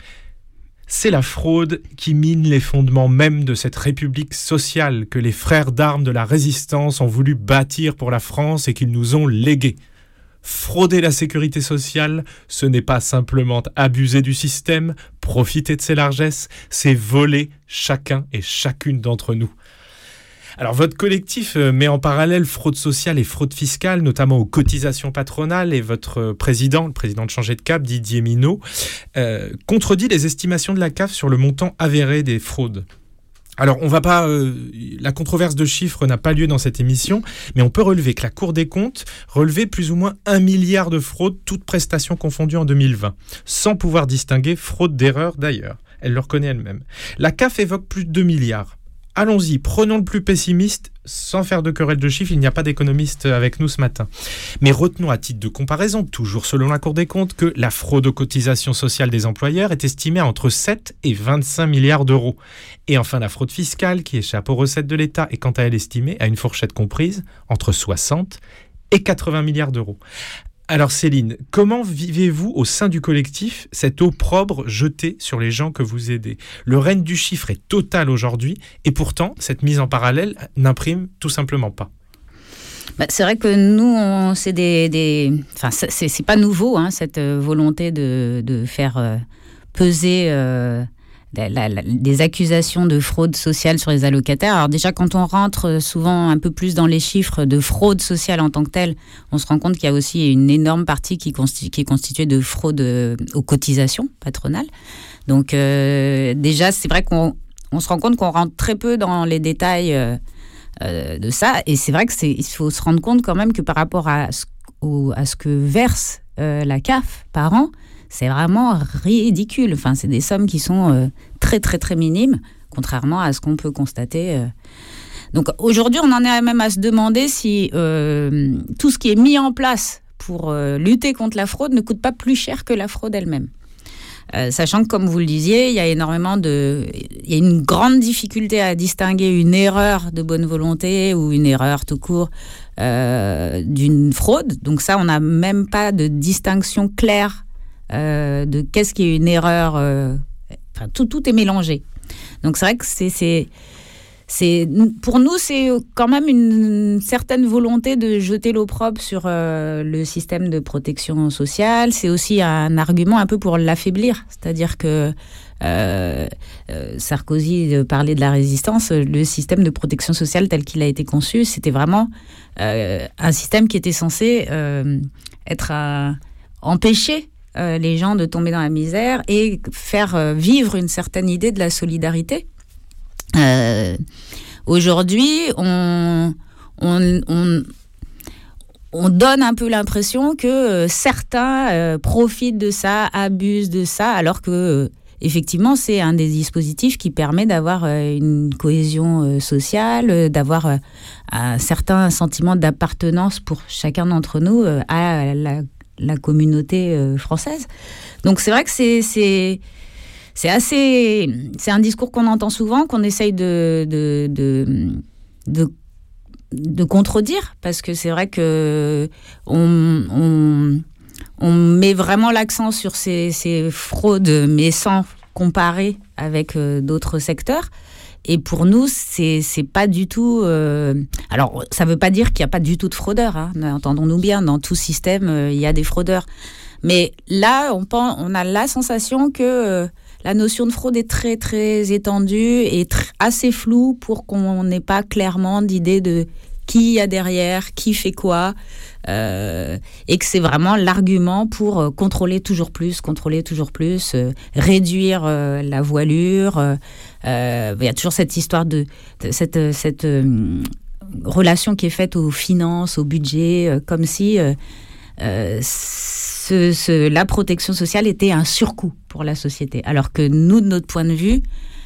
C'est la fraude qui mine les fondements même de cette république sociale que les frères d'armes de la résistance ont voulu bâtir pour la France et qu'ils nous ont léguée. Frauder la sécurité sociale, ce n'est pas simplement abuser du système, profiter de ses largesses, c'est voler chacun et chacune d'entre nous. Alors, votre collectif met en parallèle fraude sociale et fraude fiscale, notamment aux cotisations patronales, et votre président, le président de Changer de Cap, Didier Minot, euh, contredit les estimations de la C A F sur le montant avéré des fraudes. Alors, on va pas, euh, la controverse de chiffres n'a pas lieu dans cette émission, mais on peut relever que la Cour des comptes relevait plus ou moins un milliard de fraudes, toutes prestations confondues en deux mille vingt, sans pouvoir distinguer fraude d'erreur d'ailleurs. Elle le reconnaît elle-même. La C A F évoque plus de deux milliards. Allons-y, prenons le plus pessimiste, sans faire de querelle de chiffres, il n'y a pas d'économiste avec nous ce matin. Mais retenons à titre de comparaison, toujours selon la Cour des comptes, que la fraude aux cotisations sociales des employeurs est estimée à entre sept et vingt-cinq milliards d'euros. Et enfin, la fraude fiscale, qui échappe aux recettes de l'État, est quant à elle estimée à une fourchette comprise entre soixante et quatre-vingts milliards d'euros. Alors Céline, comment vivez-vous au sein du collectif cette opprobre jetée sur les gens que vous aidez ? Le règne du chiffre est total aujourd'hui et pourtant, cette mise en parallèle n'imprime tout simplement pas. Bah, c'est vrai que nous, on, c'est des, des, enfin, c'est, c'est pas nouveau, hein, cette volonté de, de faire euh, peser euh, la, la, la, des accusations de fraude sociale sur les allocataires. Alors déjà, quand on rentre souvent un peu plus dans les chiffres de fraude sociale en tant que telle, on se rend compte qu'il y a aussi une énorme partie qui, constitu- qui est constituée de fraude aux cotisations patronales. Donc euh, déjà, c'est vrai qu'on on se rend compte qu'on rentre très peu dans les détails euh, euh, de ça. Et c'est vrai que c'est, il faut se rendre compte quand même que par rapport à ce, au, à ce que verse euh, la C A F par an, c'est vraiment ridicule. Enfin, c'est des sommes qui sont euh, très, très, très minimes, contrairement à ce qu'on peut constater. Euh. Donc, aujourd'hui, on en est même à se demander si euh, tout ce qui est mis en place pour euh, lutter contre la fraude ne coûte pas plus cher que la fraude elle-même. Euh, sachant que, comme vous le disiez, il y a énormément de... Il y a une grande difficulté à distinguer une erreur de bonne volonté ou une erreur tout court euh, d'une fraude. Donc ça, on n'a même pas de distinction claire Euh, de qu'est-ce qui est une erreur, euh, enfin, tout, tout est mélangé. Donc c'est vrai que c'est, c'est, c'est, pour nous, c'est quand même une certaine volonté de jeter l'opprobre sur euh, le système de protection sociale. C'est aussi un argument un peu pour l'affaiblir, c'est-à-dire que euh, euh, Sarkozy parlait de la résistance, le système de protection sociale tel qu'il a été conçu, c'était vraiment euh, un système qui était censé euh, être à empêcher Euh, les gens de tomber dans la misère et faire euh, vivre une certaine idée de la solidarité. Euh, aujourd'hui, on, on, on, on donne un peu l'impression que euh, certains euh, profitent de ça, abusent de ça, alors que euh, effectivement, c'est un des dispositifs qui permet d'avoir euh, une cohésion euh, sociale, euh, d'avoir euh, un certain sentiment d'appartenance pour chacun d'entre nous euh, à la, la communauté euh, française. Donc c'est vrai que c'est, c'est, c'est assez... C'est un discours qu'on entend souvent, qu'on essaye de... de, de, de de contredire, parce que c'est vrai que on, on, on met vraiment l'accent sur ces, ces fraudes, mais sans comparer avec euh, d'autres secteurs. Et pour nous, c'est, c'est pas du tout... Euh... Alors, ça veut pas dire qu'il n'y a pas du tout de fraudeurs, hein. Entendons-nous bien, dans tout système, euh, il y a des fraudeurs. Mais là, on, pense, on a la sensation que... Euh, la notion de fraude est très, très étendue et tr- assez floue pour qu'on n'ait pas clairement d'idée de qui y a derrière, qui fait quoi, euh, et que c'est vraiment l'argument pour euh, contrôler toujours plus, contrôler toujours plus, euh, réduire euh, la voilure. Euh, euh, il y a toujours cette histoire de, de cette, cette euh, relation qui est faite aux finances, au budget, euh, comme si... Euh, euh, Ce, ce, la protection sociale était un surcoût pour la société. Alors que nous, de notre point de vue,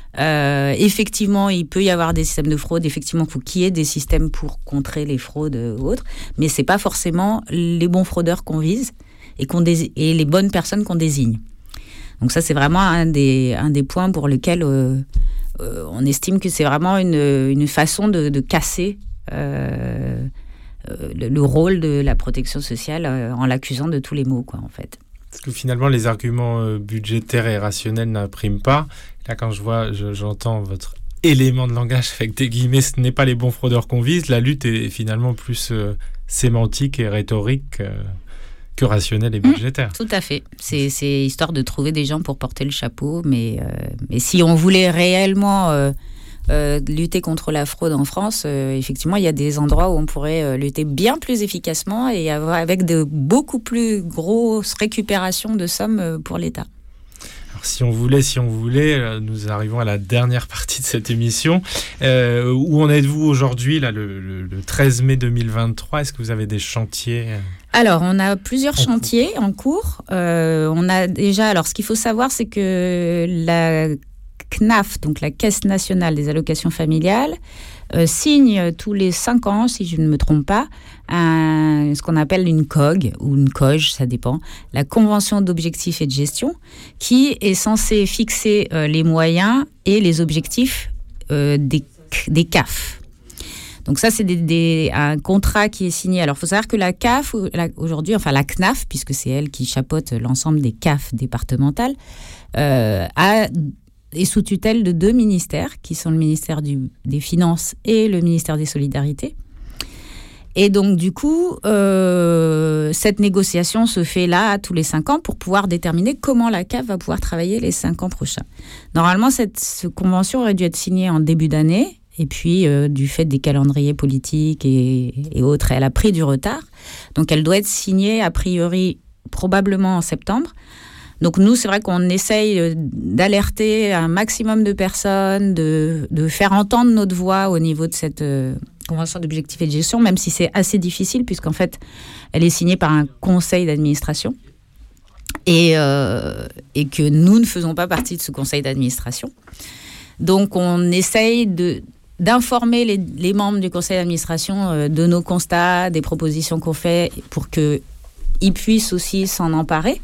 euh, effectivement, il peut y avoir des systèmes de fraude, effectivement, il faut qu'il y ait des systèmes pour contrer les fraudes ou autres, mais ce n'est pas forcément les bons fraudeurs qu'on vise et, qu'on dé- et les bonnes personnes qu'on désigne. Donc ça, c'est vraiment un des, un des points pour lesquels euh, euh, on estime que c'est vraiment une, une façon de, de casser... Euh, Le, le rôle de la protection sociale euh, en l'accusant de tous les maux, quoi, en fait. Parce que finalement, les arguments euh, budgétaires et rationnels n'impriment pas. Là, quand je vois, je, j'entends votre élément de langage avec des guillemets, ce n'est pas les bons fraudeurs qu'on vise. La lutte est finalement plus euh, sémantique et rhétorique euh, que rationnelle et budgétaire. Mmh, tout à fait. C'est, c'est histoire de trouver des gens pour porter le chapeau. Mais, euh, mais si on voulait réellement... Euh, Euh, lutter contre la fraude en France, euh, effectivement, il y a des endroits où on pourrait euh, lutter bien plus efficacement et avoir, avec de beaucoup plus grosses récupérations de sommes euh, pour l'État. Alors, si on voulait, si on voulait, euh, nous arrivons à la dernière partie de cette émission. Euh, où en êtes-vous aujourd'hui, là, le, le, le treize mai deux mille vingt-trois? Est-ce que vous avez des chantiers euh... Alors, on a plusieurs en chantiers cours. en cours. Euh, on a déjà, alors, ce qu'il faut savoir, c'est que la C N A F, donc la Caisse nationale des allocations familiales, euh, signe tous les cinq ans, si je ne me trompe pas, un, ce qu'on appelle une C O G ou une C O G, ça dépend, la Convention d'objectifs et de gestion, qui est censée fixer euh, les moyens et les objectifs euh, des, des C A F. Donc ça, c'est des, des, un contrat qui est signé. Alors, il faut savoir que la C A F, la, aujourd'hui, enfin la C N A F, puisque c'est elle qui chapeaute l'ensemble des C A F départementales, euh, a... est sous tutelle de deux ministères, qui sont le ministère du, des Finances et le ministère des Solidarités. Et donc, du coup, euh, cette négociation se fait là, tous les cinq ans, pour pouvoir déterminer comment la C A F va pouvoir travailler les cinq ans prochains. Normalement, cette, cette convention aurait dû être signée en début d'année, et puis, euh, du fait des calendriers politiques et, et autres, elle a pris du retard. Donc, elle doit être signée, a priori, probablement en septembre. Donc nous, c'est vrai qu'on essaye d'alerter un maximum de personnes, de, de faire entendre notre voix au niveau de cette euh, convention d'objectifs et de gestion, même si c'est assez difficile, puisqu'en fait, elle est signée par un conseil d'administration et, euh, et que nous ne faisons pas partie de ce conseil d'administration. Donc on essaye de, d'informer les, les membres du conseil d'administration euh, de nos constats, des propositions qu'on fait, pour qu'ils puissent aussi s'en emparer.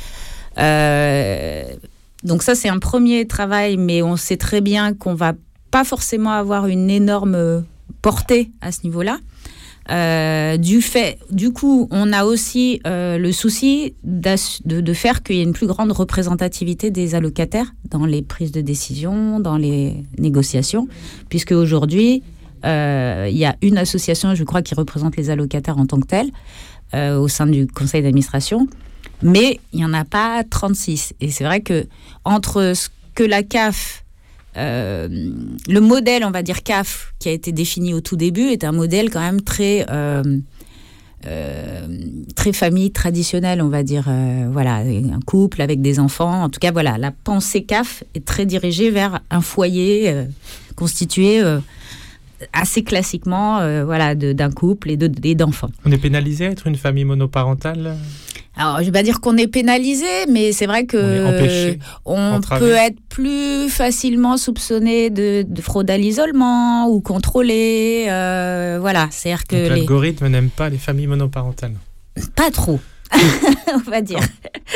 Euh, donc ça, c'est un premier travail, mais on sait très bien qu'on va pas forcément avoir une énorme portée à ce niveau-là. Euh, du fait, du coup, on a aussi euh, le souci de, de faire qu'il y ait une plus grande représentativité des allocataires dans les prises de décision, dans les négociations, puisque aujourd'hui, euh, il y a une association, je crois, qui représente les allocataires en tant que telle, euh, au sein du conseil d'administration. Mais il n'y en a pas trente-six. Et c'est vrai que entre ce que la C A F, euh, le modèle, on va dire C A F, qui a été défini au tout début, est un modèle quand même très, euh, euh, très famille traditionnelle, on va dire. Euh, voilà, un couple avec des enfants. En tout cas, voilà, la pensée C A F est très dirigée vers un foyer euh, constitué euh, assez classiquement euh, voilà, de, d'un couple et, de, et d'enfants. On est pénalisé à être une famille monoparentale ? Alors, je ne vais pas dire qu'on est pénalisé, mais c'est vrai que on, est empêché, on peut être plus facilement soupçonné de, de fraude à l'isolement ou contrôlé. Euh, voilà, c'est-à-dire que donc, les... l'algorithme n'aime pas les familles monoparentales. Pas trop. On va dire.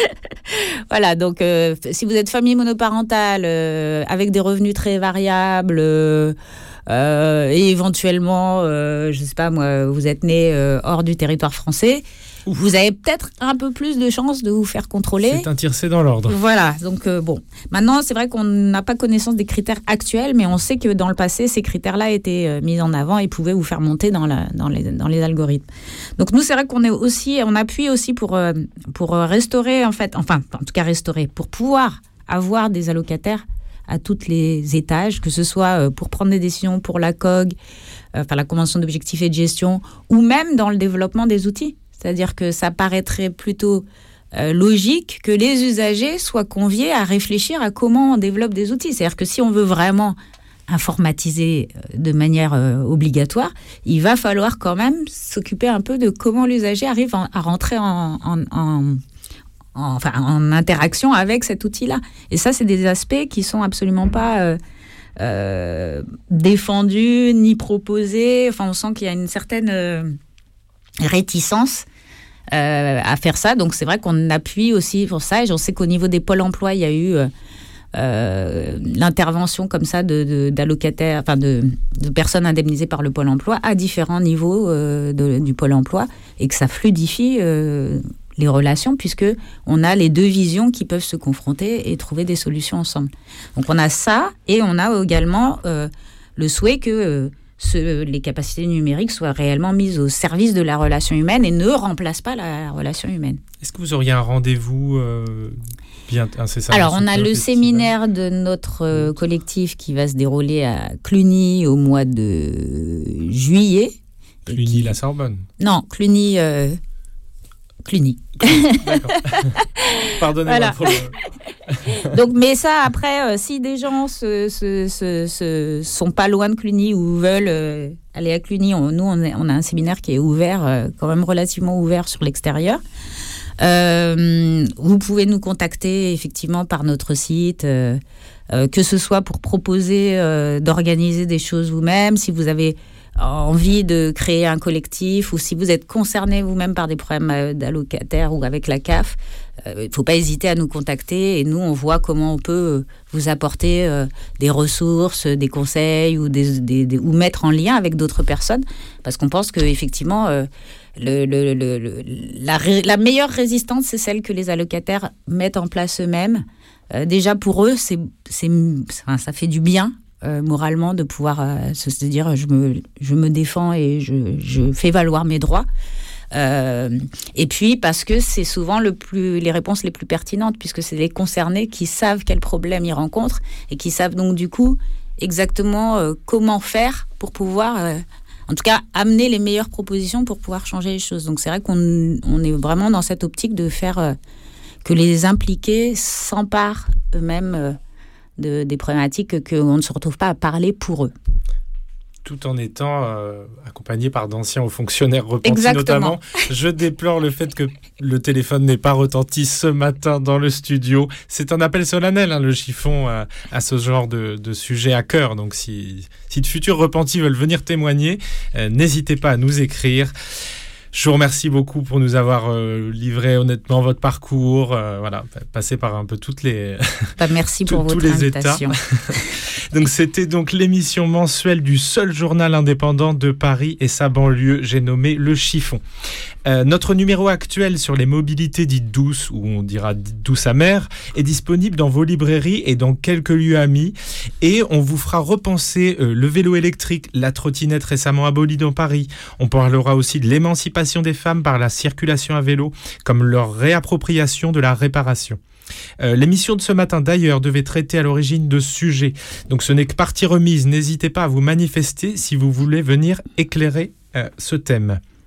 Voilà, donc euh, si vous êtes famille monoparentale euh, avec des revenus très variables euh, euh, et éventuellement, euh, je sais pas moi, vous êtes né euh, hors du territoire français, Ouf. Vous avez peut-être un peu plus de chances de vous faire contrôler. C'est un tiercé dans l'ordre. Voilà, donc euh, bon. Maintenant, c'est vrai qu'on n'a pas connaissance des critères actuels, mais on sait que dans le passé, ces critères-là étaient euh, mis en avant et pouvaient vous faire monter dans, la, dans, les, dans les algorithmes. Donc nous, c'est vrai qu'on est aussi, on appuie aussi pour, euh, pour restaurer, en fait, enfin, en tout cas restaurer, pour pouvoir avoir des allocataires à tous les étages, que ce soit pour prendre des décisions pour la C O G, euh, enfin la Convention d'objectifs et de gestion, ou même dans le développement des outils. C'est-à-dire que ça paraîtrait plutôt euh, logique que les usagers soient conviés à réfléchir à comment on développe des outils. C'est-à-dire que si on veut vraiment informatiser de manière euh, obligatoire, il va falloir quand même s'occuper un peu de comment l'usager arrive en, à rentrer en, en, en, en, enfin, en interaction avec cet outil-là. Et ça, c'est des aspects qui sont absolument pas euh, euh, défendus ni proposés. Enfin, on sent qu'il y a une certaine euh, réticence Euh, à faire ça. Donc, c'est vrai qu'on appuie aussi pour ça. Et j'en sais qu'au niveau des pôles emploi, il y a eu euh, euh, l'intervention comme ça de, de, d'allocataires, enfin de, de personnes indemnisées par le pôle emploi à différents niveaux euh, de, du pôle emploi et que ça fluidifie euh, les relations puisque on a les deux visions qui peuvent se confronter et trouver des solutions ensemble. Donc, on a ça et on a également euh, le souhait que euh, Ce, les capacités numériques soient réellement mises au service de la relation humaine et ne remplacent pas la relation humaine. Est-ce que vous auriez un rendez-vous euh, bien incessamment? Alors, on a le séminaire de notre euh, collectif qui va se dérouler à Cluny au mois de juillet. Cluny-la-Sorbonne? Non, Cluny... Euh, Cluny. D'accord. Pardonnez-moi voilà. pour le... Donc, mais ça, après, euh, si des gens se, se, se, se sont pas loin de Cluny ou veulent euh, aller à Cluny, on, nous, on, est, on a un séminaire qui est ouvert, euh, quand même relativement ouvert sur l'extérieur. Euh, vous pouvez nous contacter effectivement par notre site, euh, euh, que ce soit pour proposer euh, d'organiser des choses vous-même, si vous avez envie de créer un collectif ou si vous êtes concerné vous-même par des problèmes d'allocataires ou avec la C A F, il euh, ne faut pas hésiter à nous contacter et nous, on voit comment on peut vous apporter euh, des ressources, des conseils ou, des, des, des, ou mettre en lien avec d'autres personnes parce qu'on pense qu'effectivement, euh, le, le, le, le, la, la meilleure résistance, c'est celle que les allocataires mettent en place eux-mêmes. Euh, déjà, pour eux, c'est, c'est, enfin, ça fait du bien Euh, moralement de pouvoir euh, se, se dire je me, je me défends et je, je fais valoir mes droits euh, et puis parce que c'est souvent le plus, les réponses les plus pertinentes puisque c'est les concernés qui savent quels problèmes ils rencontrent et qui savent donc du coup exactement euh, comment faire pour pouvoir euh, en tout cas amener les meilleures propositions pour pouvoir changer les choses. Donc c'est vrai qu'on on est vraiment dans cette optique de faire euh, que les impliqués s'emparent eux-mêmes euh, De, des problématiques qu'on ne se retrouve pas à parler pour eux. Tout en étant euh, accompagné par d'anciens hauts fonctionnaires repentis. Exactement. Notamment. Je déplore le fait que le téléphone n'ait pas retenti ce matin dans le studio. C'est un appel solennel, hein, le chiffon, à, à ce genre de, de sujet à cœur. Donc si, si de futurs repentis veulent venir témoigner, euh, n'hésitez pas à nous écrire. Je vous remercie beaucoup pour nous avoir euh, livré honnêtement votre parcours, euh, voilà, passé par un peu toutes les bah, merci pour tous votre les invitation. États. Donc c'était donc l'émission mensuelle du seul journal indépendant de Paris et sa banlieue, j'ai nommé Le Chiffon. Euh, notre numéro actuel sur les mobilités dites douces, ou on dira dites douces amères, est disponible dans vos librairies et dans quelques lieux amis. Et on vous fera repenser euh, le vélo électrique, la trottinette récemment abolie dans Paris. On parlera aussi de l'émancipation des femmes par la circulation à vélo, comme leur réappropriation de la réparation. Euh, l'émission de ce matin d'ailleurs devait traiter à l'origine de ce sujet, donc ce n'est que partie remise. N'hésitez pas à vous manifester si vous voulez venir éclairer euh, ce thème.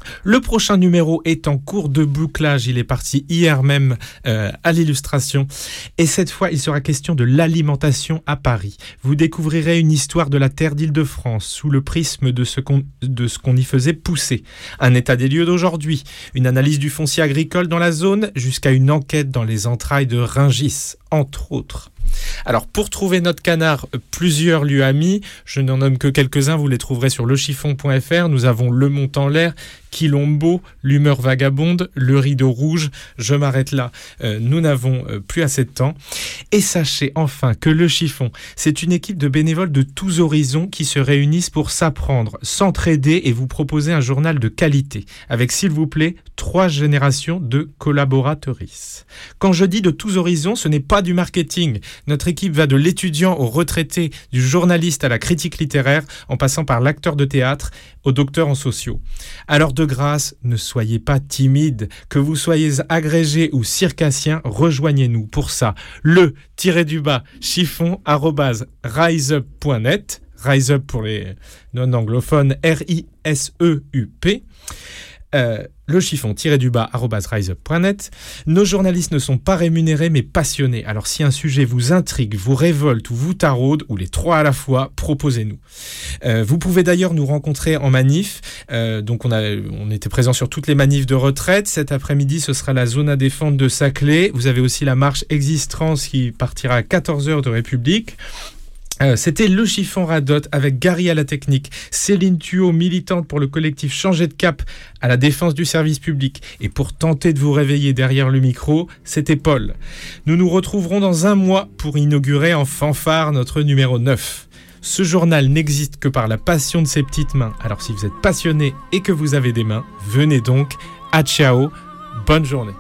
Le prochain numéro est en cours de bouclage, il est parti hier même euh, à l'illustration et cette fois il sera question de l'alimentation à Paris. Vous découvrirez une histoire de la terre d'Île-de-France sous le prisme de ce qu'on, de ce qu'on y faisait pousser. Un état des lieux d'aujourd'hui, une analyse du foncier agricole dans la zone jusqu'à une enquête dans les entrailles de Rungis, entre autres. Alors pour trouver notre canard, plusieurs lieux amis, je n'en nomme que quelques-uns, vous les trouverez sur le chiffon point f r. Nous avons Le Mont en l'air, Quilombo, L'Humeur vagabonde, Le Rideau rouge. Je m'arrête là, euh, nous n'avons euh, plus assez de temps. Et sachez enfin que Le Chiffon, c'est une équipe de bénévoles de tous horizons qui se réunissent pour s'apprendre, s'entraider et vous proposer un journal de qualité, avec s'il vous plaît trois générations de collaboratrices. Quand je dis de tous horizons, ce n'est pas du marketing. Notre équipe va de l'étudiant au retraité, du journaliste à la critique littéraire, en passant par l'acteur de théâtre au docteur en sociaux. Alors de grâce, ne soyez pas timide, que vous soyez agrégé ou circassien, rejoignez-nous pour ça. Le tiré du bas chiffon arobase riseup point net, riseup pour les non anglophones, R I S E U P. Euh, le chiffon tiré du bas arobase riseup point net. Nos journalistes ne sont pas rémunérés mais passionnés. Alors si un sujet vous intrigue, vous révolte ou vous taraude, ou les trois à la fois, proposez-nous. Euh, vous pouvez d'ailleurs nous rencontrer en manif. Euh, donc on, a, on était présents sur toutes les manifs de retraite. Cet après-midi, ce sera la zone à défendre de Saclay. Vous avez aussi la marche Existence qui partira à quatorze heures de République. Euh, c'était Le Chiffon Radote avec Gary à la technique, Céline Thuot, militante pour le collectif Changer de Cap à la défense du service public. Et pour tenter de vous réveiller derrière le micro, c'était Paul. Nous nous retrouverons dans un mois pour inaugurer en fanfare notre numéro neuf. Ce journal n'existe que par la passion de ses petites mains. Alors si vous êtes passionné et que vous avez des mains, venez donc. À ciao, bonne journée.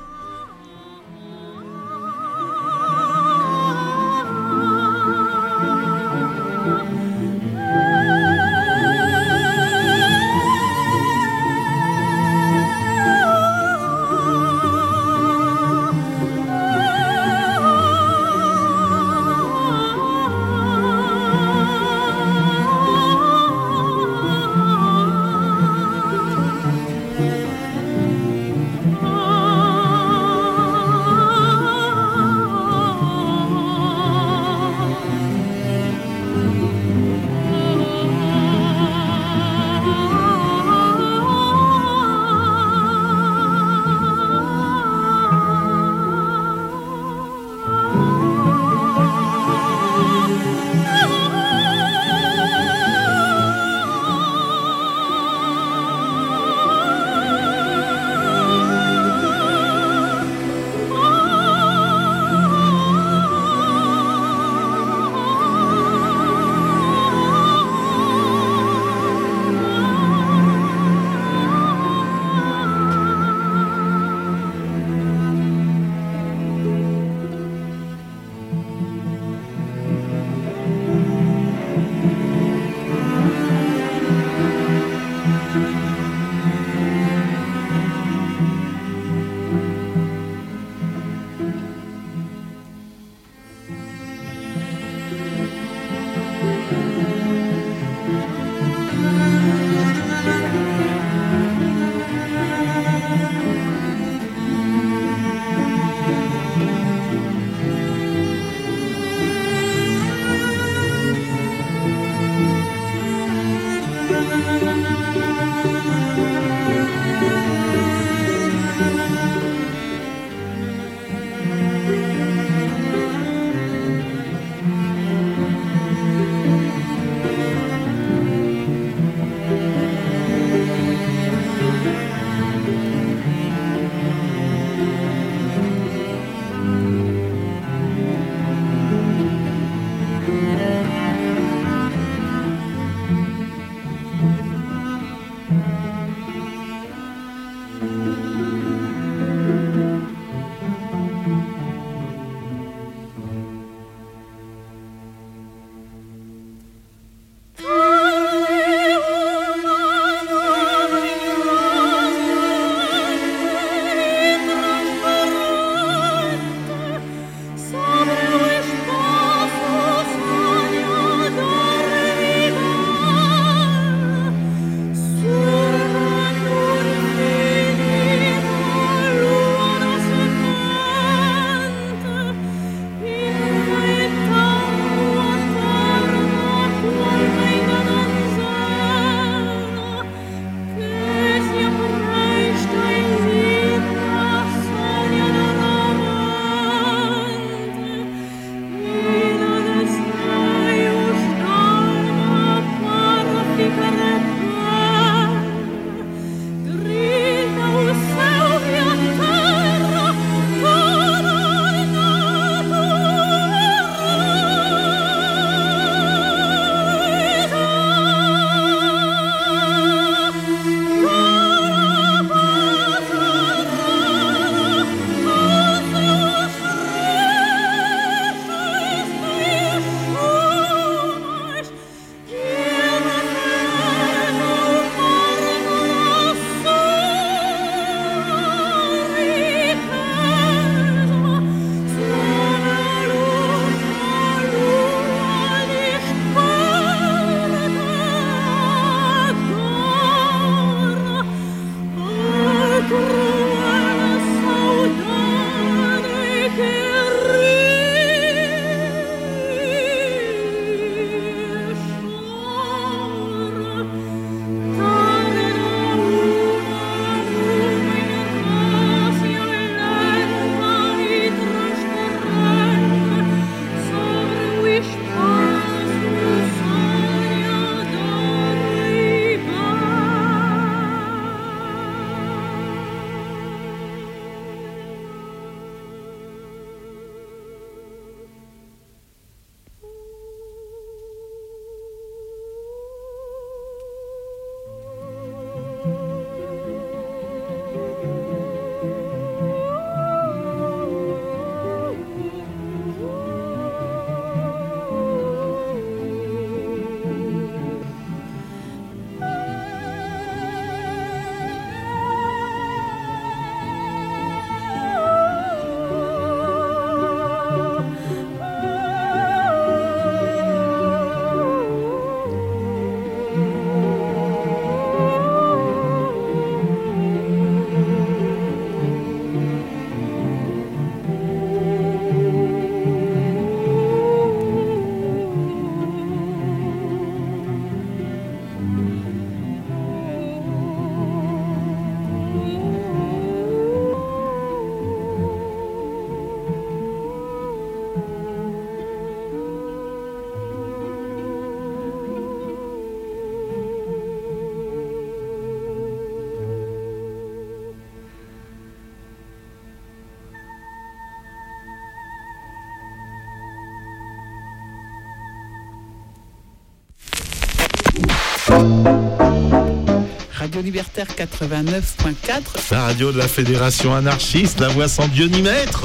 Radio Libertaire quatre-vingt-neuf point quatre. La radio de la Fédération anarchiste, la voix sans Dieu ni maître.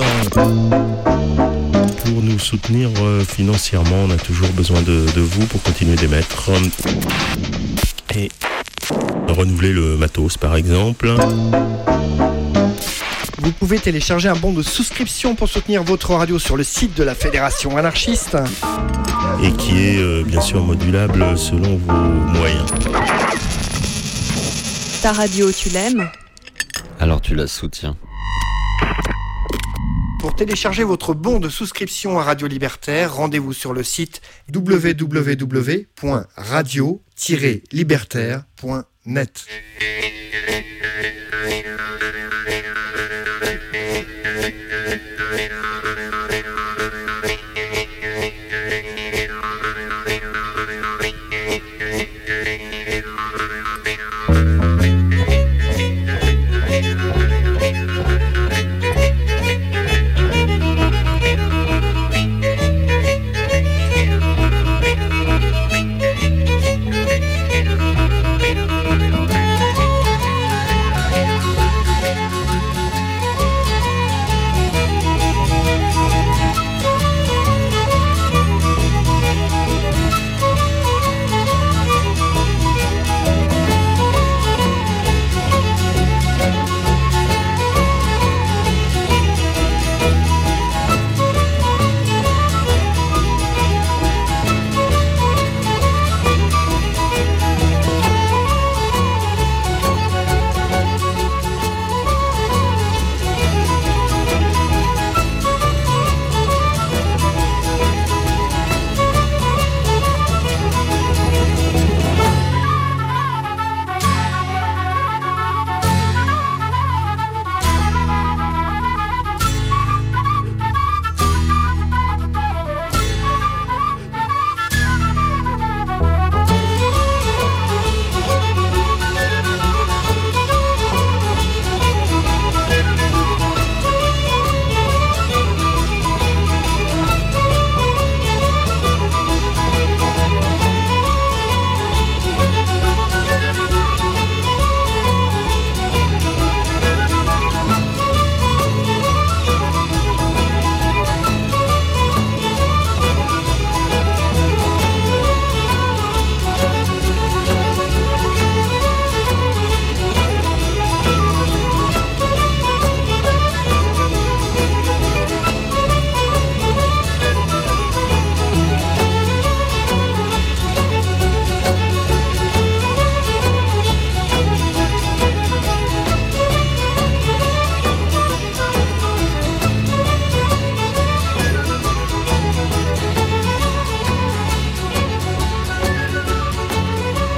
Pour nous soutenir euh, financièrement, on a toujours besoin de, de vous pour continuer d'émettre. Et renouveler le matos, par exemple. Vous pouvez télécharger un bon de souscription pour soutenir votre radio sur le site de la Fédération anarchiste. Et qui est euh, bien sûr modulable selon vos moyens. Ta radio, tu l'aimes ? Alors tu la soutiens. Pour télécharger votre bon de souscription à Radio Libertaire, rendez-vous sur le site w w w point radio tiret libertaire point net.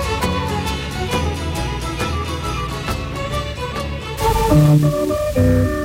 Thank you.